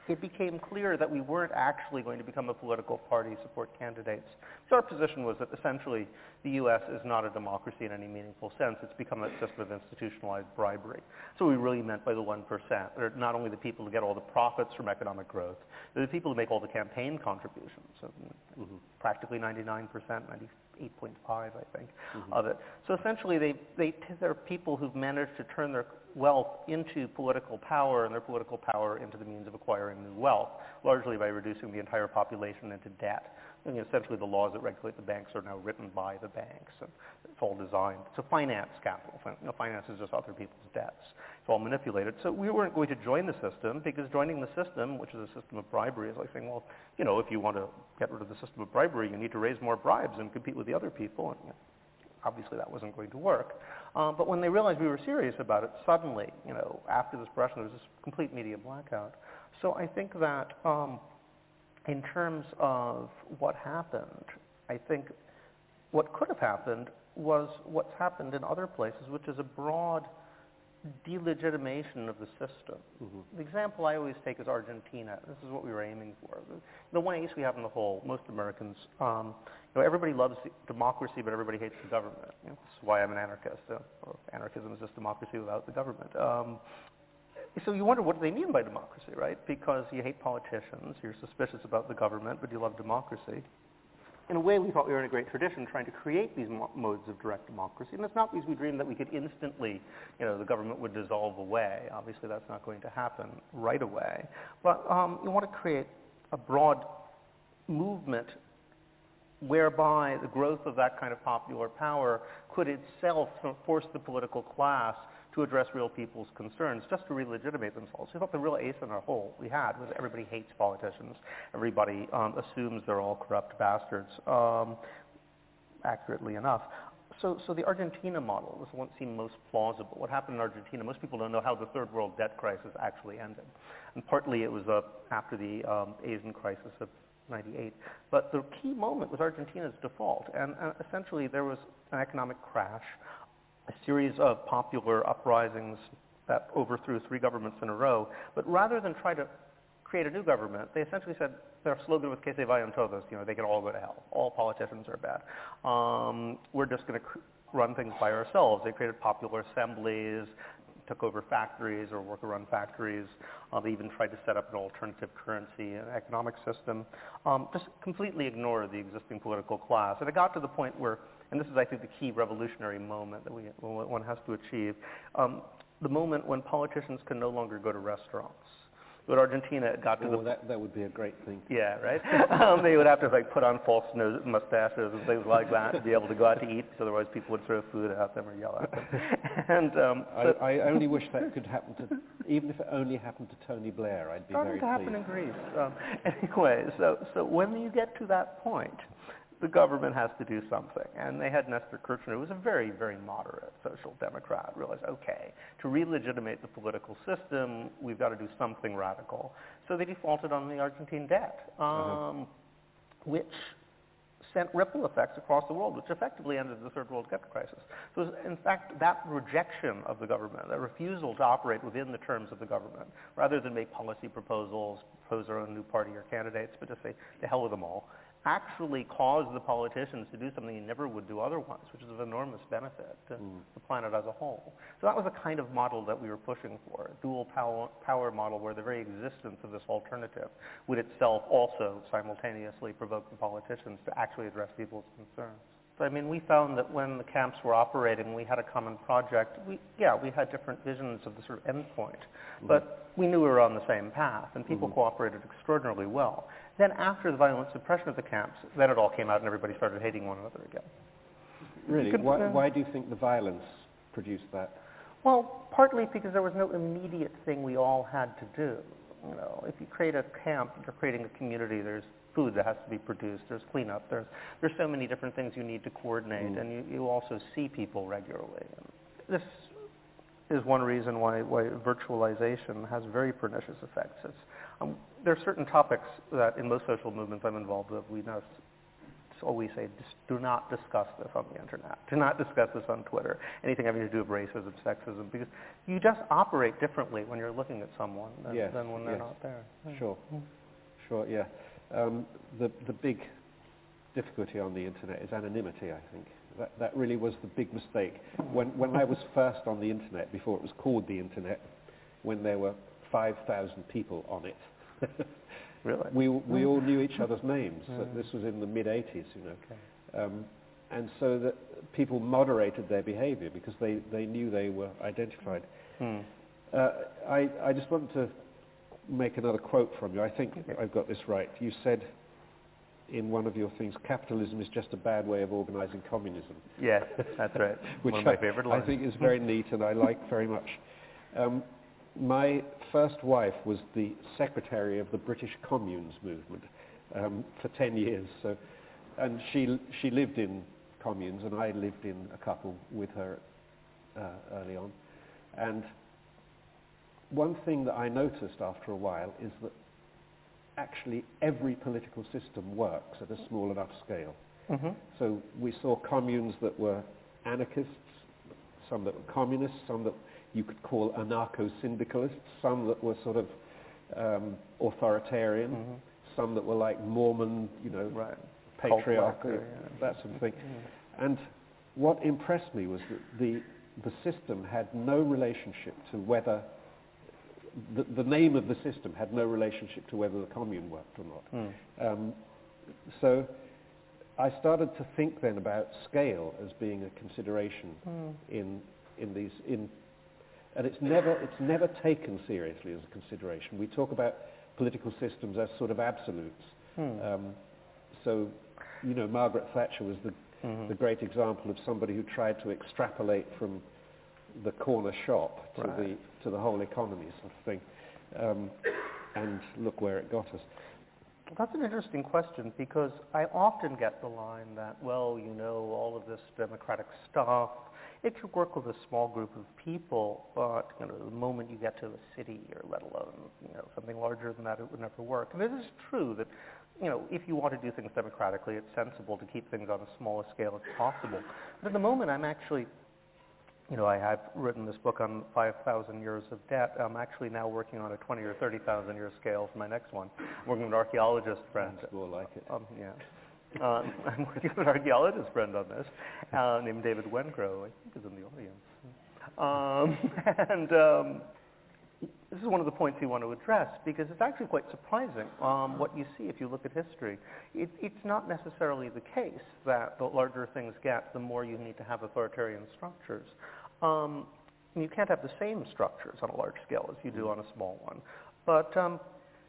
it became clear that we weren't actually going to become a political party, support candidates. So our position was that essentially the U S is not a democracy in any meaningful sense. It's become a system of institutionalized bribery. So we really meant by the one percent. They're not only the people who get all the profits from economic growth, they're the people who make all the campaign contributions. So mm-hmm. practically ninety-nine percent, ninety-eight point five, I think, mm-hmm. of it. So essentially they, they, they're people who've managed to turn their wealth into political power and their political power into the means of acquiring new wealth, largely by reducing the entire population into debt. I mean, essentially the laws that regulate the banks are now written by the banks, and it's all designed to finance capital. You know, finance is just other people's debts. It's all manipulated. So we weren't going to join the system, because joining the system, which is a system of bribery, is like saying, well, you know, if you want to get rid of the system of bribery, you need to raise more bribes and compete with the other people. And, you know, obviously that wasn't going to work. Um, but when they realized we were serious about it, suddenly, you know, after this suppression, there was this complete media blackout. So I think that um, in terms of what happened, I think what could have happened was what's happened in other places, which is a broad delegitimation of the system. Mm-hmm. The example I always take is Argentina. This is what we were aiming for. The, the one ace we have in the whole, most Americans, um, you know, everybody loves democracy, but everybody hates the government. You know, that's why I'm an anarchist. Uh, or anarchism is just democracy without the government. Um, so you wonder, what do they mean by democracy, right? Because you hate politicians, you're suspicious about the government, but you love democracy. In a way, we thought we were in a great tradition trying to create these mo- modes of direct democracy. And it's not because we dreamed that we could instantly, you know, the government would dissolve away. Obviously, that's not going to happen right away. But um, you want to create a broad movement whereby the growth of that kind of popular power could itself force the political class to address real people's concerns, just to re-legitimate themselves. We thought the real ace in our hole we had was everybody hates politicians. Everybody um, assumes they're all corrupt bastards, um, accurately enough. So, so the Argentina model was the one that seemed most plausible. What happened in Argentina, most people don't know how the third world debt crisis actually ended. And partly it was uh, after the um, Asian crisis of ninety-eight. But the key moment was Argentina's default. And uh, essentially there was an economic crash, a series of popular uprisings that overthrew three governments in a row. But rather than try to create a new government, they essentially said, their slogan was que se vayan todos, you know, they can all go to hell. All politicians are bad. Um, we're just going to cr- run things by ourselves. They created popular assemblies, took over factories or worker-run factories. Uh, they even tried to set up an alternative currency and economic system. Um, just completely ignore the existing political class. And it got to the point where, and this is, I think, the key revolutionary moment that we, one has to achieve, um, the moment when politicians can no longer go to restaurants. But Argentina, it got to oh, the... that, that would be a great thing. Yeah, right? um, they would have to like put on false nose, mustaches and things like that to be able to go out to eat, because otherwise people would throw food at them or yell at them. and um, so I, I only wish that could happen to, even if it only happened to Tony Blair, I'd be very pleased. It's starting to happen in Greece. Um, anyway, so, so when you get to that point, the government has to do something. And they had Nestor Kirchner, who was a very, very moderate social democrat, realized, okay, to re-legitimate the political system, we've got to do something radical. So they defaulted on the Argentine debt, um, uh-huh. which sent ripple effects across the world, which effectively ended the third world debt crisis. So it was, in fact, that rejection of the government, that refusal to operate within the terms of the government, rather than make policy proposals, propose our own new party or candidates, but just say, to hell with them all, actually caused the politicians to do something you never would do otherwise, which is of enormous benefit to mm. the planet as a whole. So that was the kind of model that we were pushing for, a dual power, power model where the very existence of this alternative would itself also simultaneously provoke the politicians to actually address people's concerns. So, I mean, we found that when the camps were operating, we had a common project. We, yeah, we had different visions of the sort of end point, mm-hmm. but we knew we were on the same path, and people mm-hmm. cooperated extraordinarily well. Then after the violent suppression of the camps, then it all came out and everybody started hating one another again. Really? Could, why, uh, why do you think the violence produced that? Well, partly because there was no immediate thing we all had to do. You know, if you create a camp, you're creating a community, there's food that has to be produced, there's cleanup, there's there's so many different things you need to coordinate, mm. and you, you also see people regularly. And this is one reason why, why virtualization has very pernicious effects. It's, um, there are certain topics that in most social movements I'm involved with we now always say, just do not discuss this on the internet. Do not discuss this on Twitter. Anything having to do with racism, sexism, because you just operate differently when you're looking at someone than, yes, than when they're yes. not there. Sure, mm. sure, yeah. Um, the the big difficulty on the internet is anonymity, I think. That, that really was the big mistake. When, when I was first on the internet, before it was called the internet, when there were five thousand people on it, really? we, we all knew each other's names. Mm. So this was in the mid eighties, you know. Okay. Um, and so that people moderated their behavior because they, they knew they were identified. Mm. Uh, I, I just wanted to make another quote from you. I think okay. I've got this right. You said in one of your things, capitalism is just a bad way of organizing communism. Yes, that's right. Which one of my I, favorite lines. I think is very neat and I like very much. Um, my first wife was the secretary of the British Communes movement um, for ten years. So, and she she lived in communes and I lived in a couple with her uh, early on. And one thing that I noticed after a while is that actually every political system works at a small enough scale. Mm-hmm. So we saw communes that were anarchists, some that were communists, some that you could call anarcho-syndicalists, some that were sort of um, authoritarian, mm-hmm. some that were like Mormon, you know, right. patriarchal, yeah. that sort of thing. Mm-hmm. And what impressed me was that the, the system had no relationship to whether The, the name of the system had no relationship to whether the commune worked or not. Mm. Um, so I started to think then about scale as being a consideration mm. in in these in, and it's never it's never taken seriously as a consideration. We talk about political systems as sort of absolutes. Mm. Um, so, you know, Margaret Thatcher was the mm-hmm. the great example of somebody who tried to extrapolate from the corner shop to right. the to the whole economy sort of thing, um, and look where it got us. That's an interesting question because I often get the line that, well, you know, all of this democratic stuff, it could work with a small group of people, but you know, the moment you get to a city, or let alone you know something larger than that, it would never work. And it is true that you know if you want to do things democratically, it's sensible to keep things on as small a scale as possible. But at the moment, I'm actually You know, I have written this book on five thousand years of debt. I'm actually now working on a twenty or thirty thousand year scale for my next one. I'm working with an archaeologist friend. That's more like it. Um, yeah. Uh, I'm working with an archaeologist friend on this, uh, named David Wengrow. I think he's in the audience. Um, and um, this is one of the points you want to address because it's actually quite surprising um, what you see if you look at history. It, it's not necessarily the case that the larger things get, the more you need to have authoritarian structures. Um, you can't have the same structures on a large scale as you do on a small one. But um,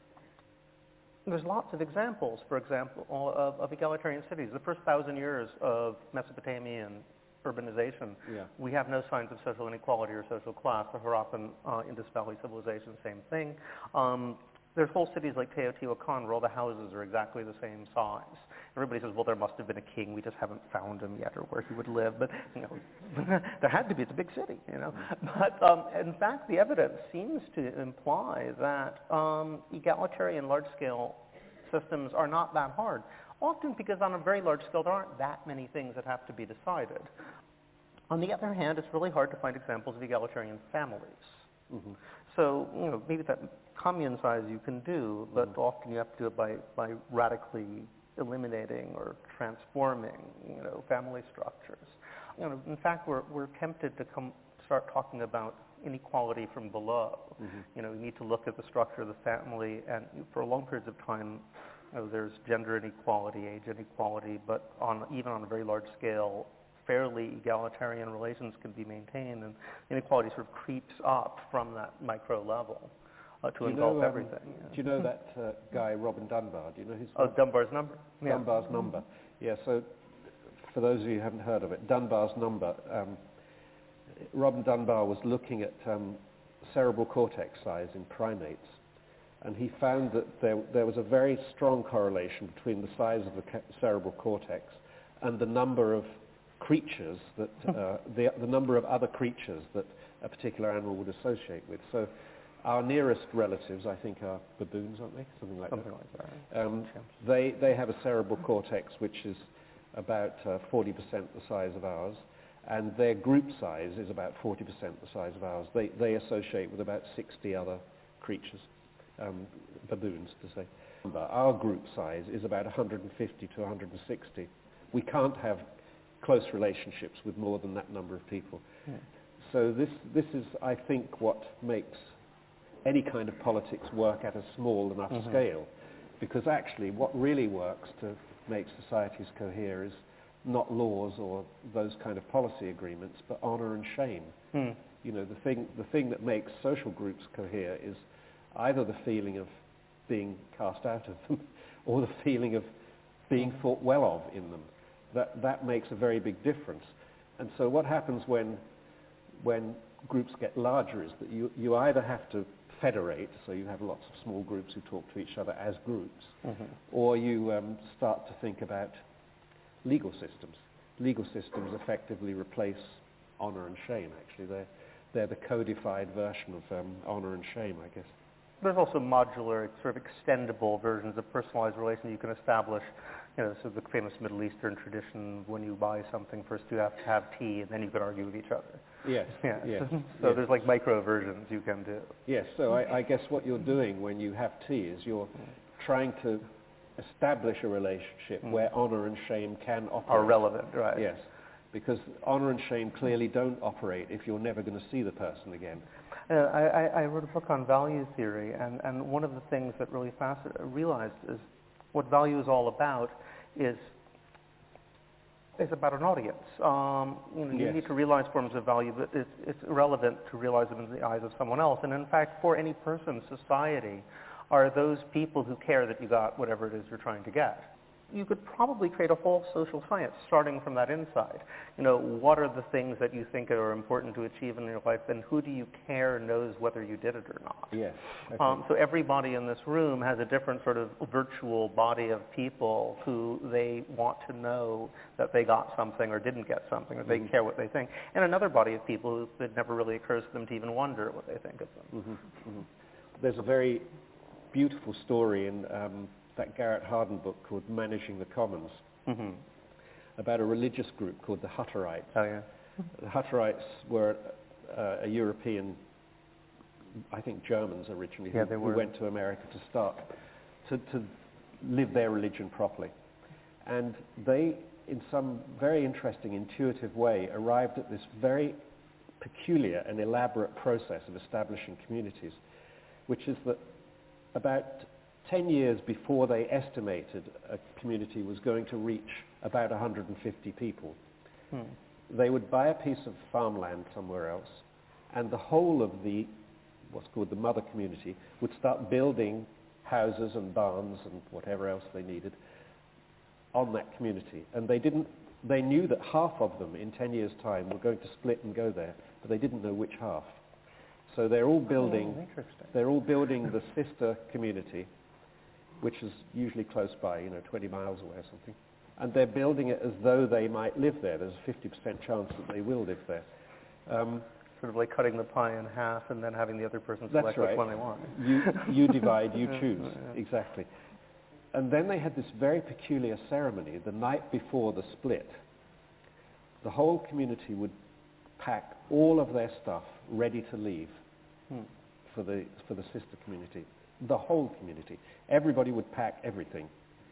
there's lots of examples, for example, of, of egalitarian cities. The first thousand years of Mesopotamian urbanization, yeah. we have no signs of social inequality or social class. The Harappan uh, Indus Valley civilization, same thing. Um, there's whole cities like Teotihuacan where all the houses are exactly the same size. Everybody says, well, there must have been a king. We just haven't found him yet or where he would live. But, you know, there had to be. It's a big city, you know. But, um, in fact, the evidence seems to imply that um, egalitarian large-scale systems are not that hard, often because on a very large scale, there aren't that many things that have to be decided. On the other hand, it's really hard to find examples of egalitarian families. Mm-hmm. So, you know, maybe that commune size you can do, but mm-hmm. often you have to do it by, by radically eliminating or transforming, you know, family structures. You know, in fact, we're we're tempted to come start talking about inequality from below. Mm-hmm. You know, you need to look at the structure of the family, and for long periods of time, you know, there's gender inequality, age inequality, but on even on a very large scale, fairly egalitarian relations can be maintained, and inequality sort of creeps up from that micro level. Uh, to engulf know, um, everything. Yeah. Do you know that uh, guy, Robin Dunbar? Do you know his Oh, name? Dunbar's Number? Yeah. Dunbar's Number. Yeah, so for those of you who haven't heard of it, Dunbar's Number, um, Robin Dunbar was looking at um, cerebral cortex size in primates, and he found that there, there was a very strong correlation between the size of the ca- cerebral cortex and the number of creatures that, uh, the, the number of other creatures that a particular animal would associate with. So our nearest relatives, I think, are baboons, aren't they? Something like Something that. like that. Um, they, they have a cerebral cortex which is about uh, forty percent the size of ours, and their group size is about forty percent the size of ours. They, they associate with about sixty other creatures, um, baboons to say. But our group size is about one hundred fifty to one hundred sixty. We can't have close relationships with more than that number of people. Yeah. So this, this is, I think, what makes any kind of politics work at a small enough mm-hmm. scale. Because actually what really works to make societies cohere is not laws or those kind of policy agreements, but honor and shame. Mm. You know, the thing, the thing that makes social groups cohere is either the feeling of being cast out of them or the feeling of being thought well of in them. That, that makes a very big difference. And so what happens when, when groups get larger is that you, you either have to federate, so you have lots of small groups who talk to each other as groups, mm-hmm. or you um, start to think about legal systems. Legal systems effectively replace honor and shame, actually. They're, they're the codified version of um, honor and shame, I guess. There's also modular, sort of extendable versions of personalized relations you can establish. You know, so the famous Middle Eastern tradition, when you buy something, first you have to have tea, and then you can argue with each other. Yes, yeah. yes. So yes. there's like micro versions you can do. Yes, so I, I guess what you're doing when you have tea is you're trying to establish a relationship mm. where honor and shame can operate. Are relevant, right. Yes, because honor and shame clearly don't operate if you're never going to see the person again. Uh, I, I wrote a book on value theory, and, and one of the things that really fasc- realized is what value is all about is is about an audience. Um, you know, you yes. need to realize forms of value, but it's, it's irrelevant to realize them in the eyes of someone else. And in fact, for any person, society are those people who care that you got whatever it is you're trying to get. You could probably create a whole social science starting from that inside. You know, what are the things that you think are important to achieve in your life, and who do you care knows whether you did it or not? Yes. Okay. Um, so everybody in this room has a different sort of virtual body of people who they want to know that they got something or didn't get something, or they mm-hmm. care what they think, and another body of people who it never really occurs to them to even wonder what they think of them. Mm-hmm. Mm-hmm. There's a very beautiful story in um, that Garrett Hardin book called Managing the Commons, mm-hmm. about a religious group called the Hutterites. Oh, yeah. The Hutterites were uh, a European, I think Germans originally, yeah, who, they were. who went to America to start, to, to live their religion properly. And they, in some very interesting, intuitive way, arrived at this very peculiar and elaborate process of establishing communities, which is that about ten years before they estimated a community was going to reach about one hundred fifty people, hmm. they would buy a piece of farmland somewhere else, and the whole of the, what's called the mother community, would start building houses and barns and whatever else they needed on that community. And they didn't, they knew that half of them in ten years' time were going to split and go there, but they didn't know which half. So they're all building, oh, they're all building the sister community, which is usually close by, you know, twenty miles away or something. And they're building it as though they might live there. There's a fifty percent chance that they will live there. Um, sort of like cutting the pie in half and then having the other person select right. which one they want. You, you divide, you choose. Exactly. And then they had this very peculiar ceremony the night before the split. The whole community would pack all of their stuff ready to leave hmm. for the for the sister community. The whole community. Everybody would pack everything.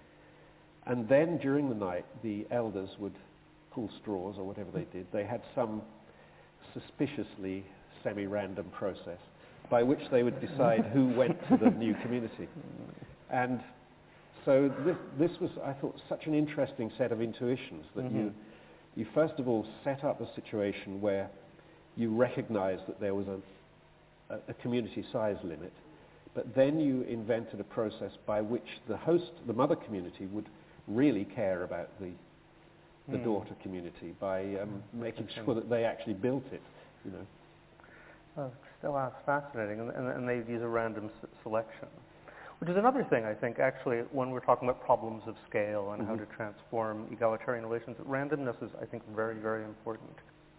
And then during the night, the elders would pull straws or whatever they did. They had some suspiciously semi-random process by which they would decide who went to the new community. And so this, this was, I thought, such an interesting set of intuitions that mm-hmm. you, you first of all set up a situation where you recognized that there was a, a, a community size limit, but then you invented a process by which the host, the mother community, would really care about the the mm. daughter community by um, making sure that they actually built it, you know. Well, still that's fascinating, and, and, and they'd use a random s- selection, which is another thing I think actually when we're talking about problems of scale and mm-hmm. how to transform egalitarian relations. Randomness is, I think, very, very important.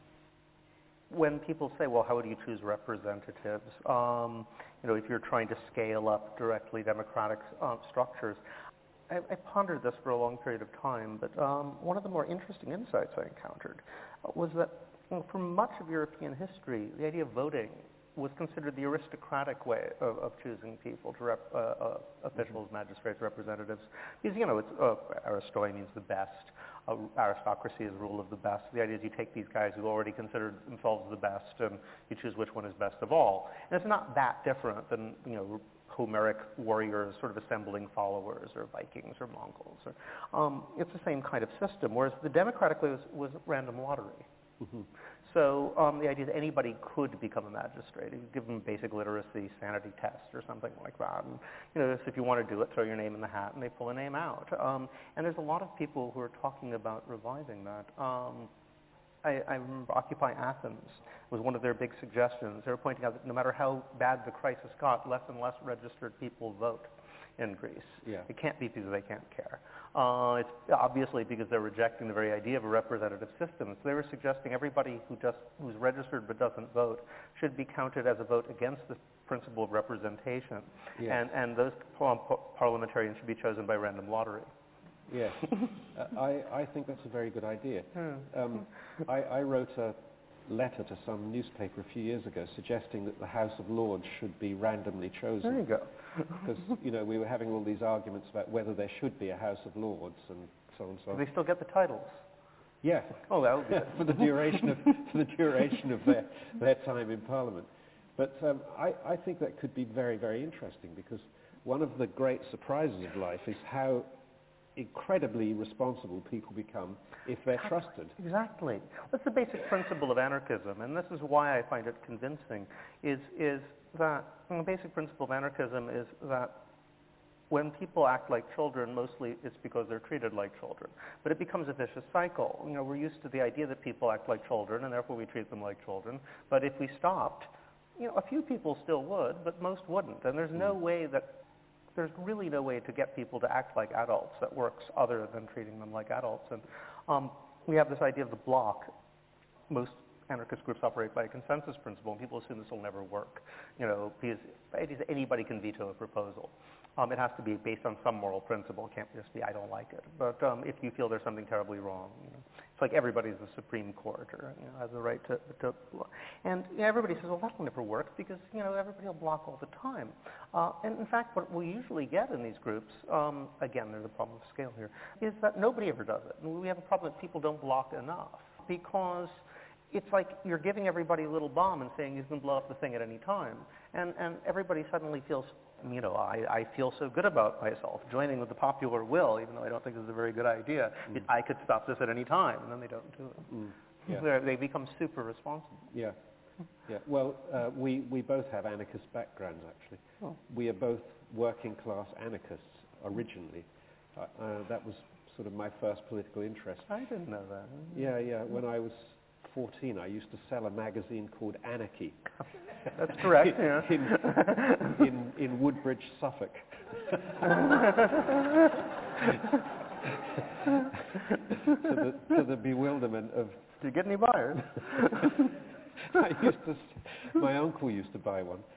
When people say, well, how do you choose representatives? Um, you know, if you're trying to scale up directly democratic uh, structures, I, I pondered this for a long period of time, but um, one of the more interesting insights I encountered was that you know, for much of European history, the idea of voting was considered the aristocratic way of, of choosing people to rep, uh, uh, officials, magistrates, representatives. Because, you know, it's, uh, aristoi means the best. Uh, aristocracy is rule of the best. The idea is you take these guys who already considered themselves the best and you choose which one is best of all. And it's not that different than, you know, Homeric warriors sort of assembling followers, or Vikings or Mongols. Or, um, it's the same kind of system, whereas the democratic way was, was random lottery. Mm-hmm. So um, the idea that anybody could become a magistrate, you give them a basic literacy sanity test or something like that. And, you know, if you want to do it, throw your name in the hat and they pull a name out. Um, and there's a lot of people who are talking about reviving that. Um, I, I remember Occupy Athens was one of their big suggestions. They were pointing out that no matter how bad the crisis got, less and less registered people vote in Greece. Yeah. It can't be because they can't care. Uh, it's obviously because they're rejecting the very idea of a representative system. So they were suggesting everybody who just who's registered but doesn't vote should be counted as a vote against the principle of representation. Yes. And, and those par- parliamentarians should be chosen by random lottery. Yes. uh, I, I think that's a very good idea. Hmm. Um, I, I wrote a letter to some newspaper a few years ago suggesting that the House of Lords should be randomly chosen. There you go. Because, you know, we were having all these arguments about whether there should be a House of Lords and so on and so on. Do they still get the titles? Yeah. Oh, that would be for the duration of for the duration of their their time in Parliament. But um, I, I think that could be very, very interesting, because one of the great surprises of life is how incredibly responsible people become if they're trusted. Exactly. That's the basic principle of anarchism, and this is why I find it convincing, is, is that the basic principle of anarchism is that when people act like children, mostly it's because they're treated like children. But it becomes a vicious cycle. You know, we're used to the idea that people act like children, and therefore we treat them like children. But if we stopped, you know, a few people still would, but most wouldn't. And there's no way that there's really no way to get people to act like adults that works other than treating them like adults. And um, we have this idea of the bloc. Most anarchist groups operate by a consensus principle, and people assume this will never work. You know, because anybody can veto a proposal. Um, it has to be based on some moral principle. It can't just be, I don't like it. But um, if you feel there's something terribly wrong, you know, it's like everybody's the Supreme Court, or you know, has the right to, to and you know, everybody says, well, that'll never work because, you know, everybody will block all the time. Uh, and in fact, what we usually get in these groups, um, again, there's a problem of scale here, is that nobody ever does it. And we have a problem that people don't block enough, because it's like you're giving everybody a little bomb and saying you can blow up the thing at any time. And, and everybody suddenly feels, you know, I, I feel so good about myself, joining with the popular will, even though I don't think this is a very good idea. Mm. I could stop this at any time, and then they don't do it. Mm. Yeah. They become super responsible. Yeah. Yeah. Well, uh, we, we both have anarchist backgrounds, actually. Oh. We are both working class anarchists originally. Uh, uh, that was sort of my first political interest. I didn't know that. Yeah, yeah. When I was fourteen, I used to sell a magazine called Anarchy. That's correct, in, yeah. in, in, in Woodbridge, Suffolk. to, the, to the bewilderment of... Did you get any buyers? I used to, my uncle used to buy one.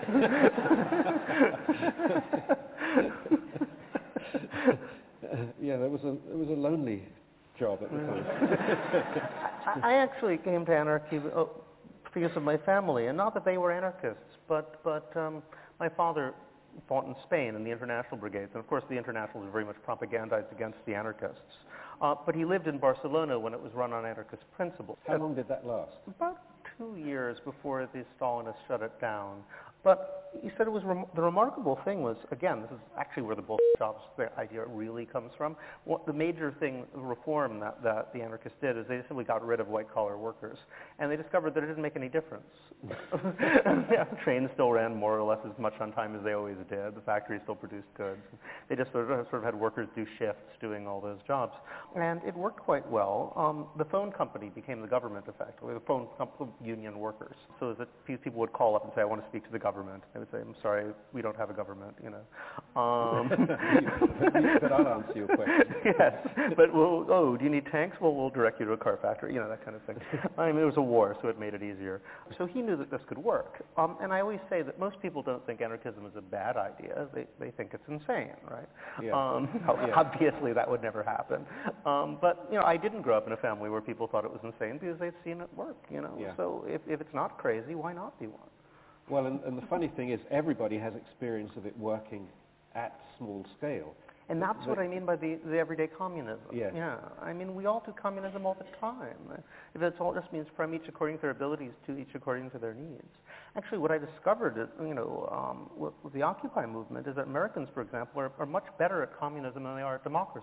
Yeah, there was a it was a lonely job at the time. I actually came to anarchy because of my family, and not that they were anarchists, but but um, my father fought in Spain in the international brigades, and of course the internationals were very much propagandized against the anarchists. Uh, but he lived in Barcelona when it was run on anarchist principles. How long did that last? About two years before the Stalinists shut it down. But he said it was rem- the remarkable thing was, again, this is actually where the bullshit jobs the idea really comes from. What the major thing, the reform that, that the anarchists did is they simply got rid of white-collar workers. And they discovered that it didn't make any difference. Yeah, trains still ran more or less as much on time as they always did. The factories still produced goods. They just sort of, sort of had workers do shifts doing all those jobs. And it worked quite well. Um, the phone company became the government, effectively, the phone company union workers. So that people would call up and say, I want to speak to the government. They would say, I'm sorry, we don't have a government, you know. Um, but I'll answer your question. Yes, but well, oh, do you need tanks? Well, we'll direct you to a car factory, you know, that kind of thing. I mean, it was a war, so it made it easier. So he knew that this could work. Um, and I always say that most people don't think anarchism is a bad idea. They they think it's insane, right? Yeah. Um, Yeah. Obviously, that would never happen. Um, but, you know, I didn't grow up in a family where people thought it was insane because they'd seen it work, you know. Yeah. So if, if it's not crazy, why not be one? Well, and, and the funny thing is everybody has experience of it working at small scale. And that's the, what I mean by the, the everyday communism. Yes. Yeah. I mean, we all do communism all the time. If it's all just means from each according to their abilities to each according to their needs. Actually, what I discovered, is, you know, um, with, with the Occupy movement is that Americans, for example, are, are much better at communism than they are at democracy.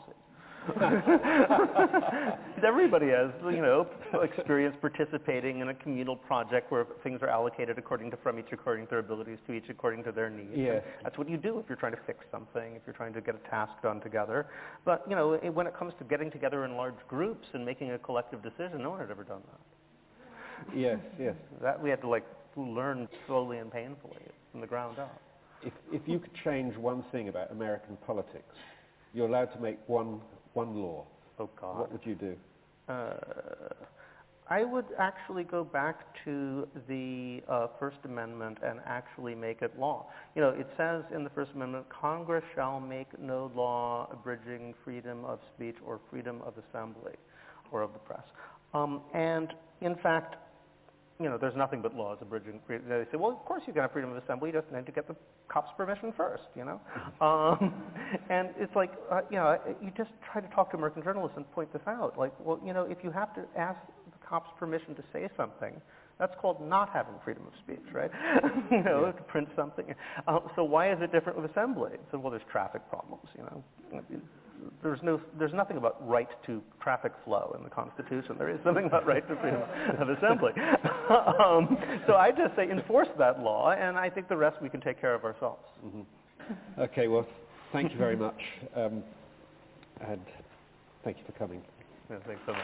Everybody has, you know, experience participating in a communal project where things are allocated according to from each according to their abilities to each according to their needs. Yes. That's what you do if you're trying to fix something, if you're trying to get a task done together. But, you know, when it comes to getting together in large groups and making a collective decision, no one had ever done that. Yes, yes. That we had to, like, learn slowly and painfully from the ground up. If, if you could change one thing about American politics, you're allowed to make one one law. Oh, God. What would you do? Uh, I would actually go back to the uh, First Amendment and actually make it law. You know, it says in the First Amendment, Congress shall make no law abridging freedom of speech or freedom of assembly or of the press. Um, and in fact, you know, there's nothing but laws abridging freedom. They say, well, of course you can have freedom of assembly, you just need to get the cops' permission first, you know? um, and it's like, uh, you know, you just try to talk to American journalists and point this out. Like, well, you know, if you have to ask the cops' permission to say something, that's called not having freedom of speech, right? you know, Yeah. to print something. Uh, so why is it different with assembly? So, well, there's traffic problems, you know? There's no, there's nothing about right to traffic flow in the Constitution. There is something about right to freedom of assembly. um, so I just say enforce that law, and I think the rest we can take care of ourselves. Mm-hmm. Okay, well, thank you very much, um, and thank you for coming. Yeah, thanks so much.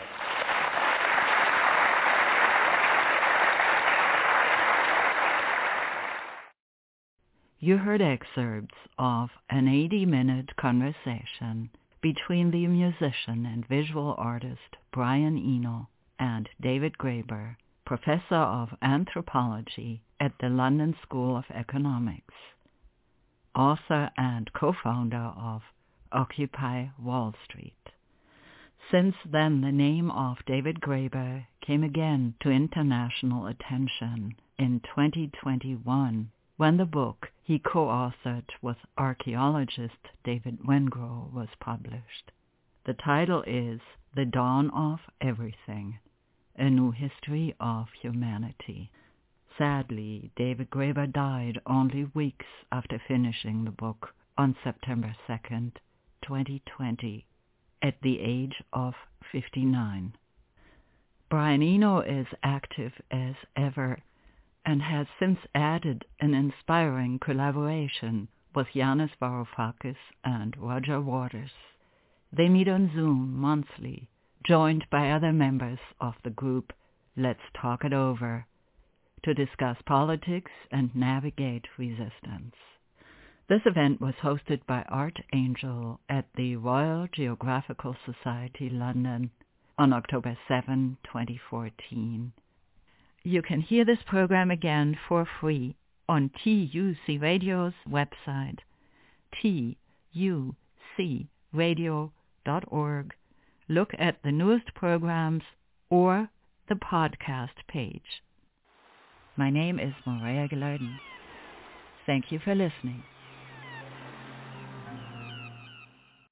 You heard excerpts of an eighty-minute conversation between the musician and visual artist Brian Eno and David Graeber, professor of anthropology at the London School of Economics, author and co-founder of Occupy Wall Street. Since then, the name of David Graeber came again to international attention in twenty twenty-one when the book he co-authored with archaeologist David Wengrow was published. The title is The Dawn of Everything, A New History of Humanity. Sadly, David Graeber died only weeks after finishing the book on September second, twenty twenty, at the age of fifty-nine. Brian Eno is active as ever and has since added an inspiring collaboration with Yanis Varoufakis and Roger Waters. They meet on Zoom monthly, joined by other members of the group Let's Talk It Over, to discuss politics and navigate resistance. This event was hosted by Art Angel at the Royal Geographical Society London on October seventh, twenty fourteen. You can hear this program again for free on T U C Radio's website, T U C radio dot org. Look at the newest programs or the podcast page. My name is Maria Gilardin. Thank you for listening.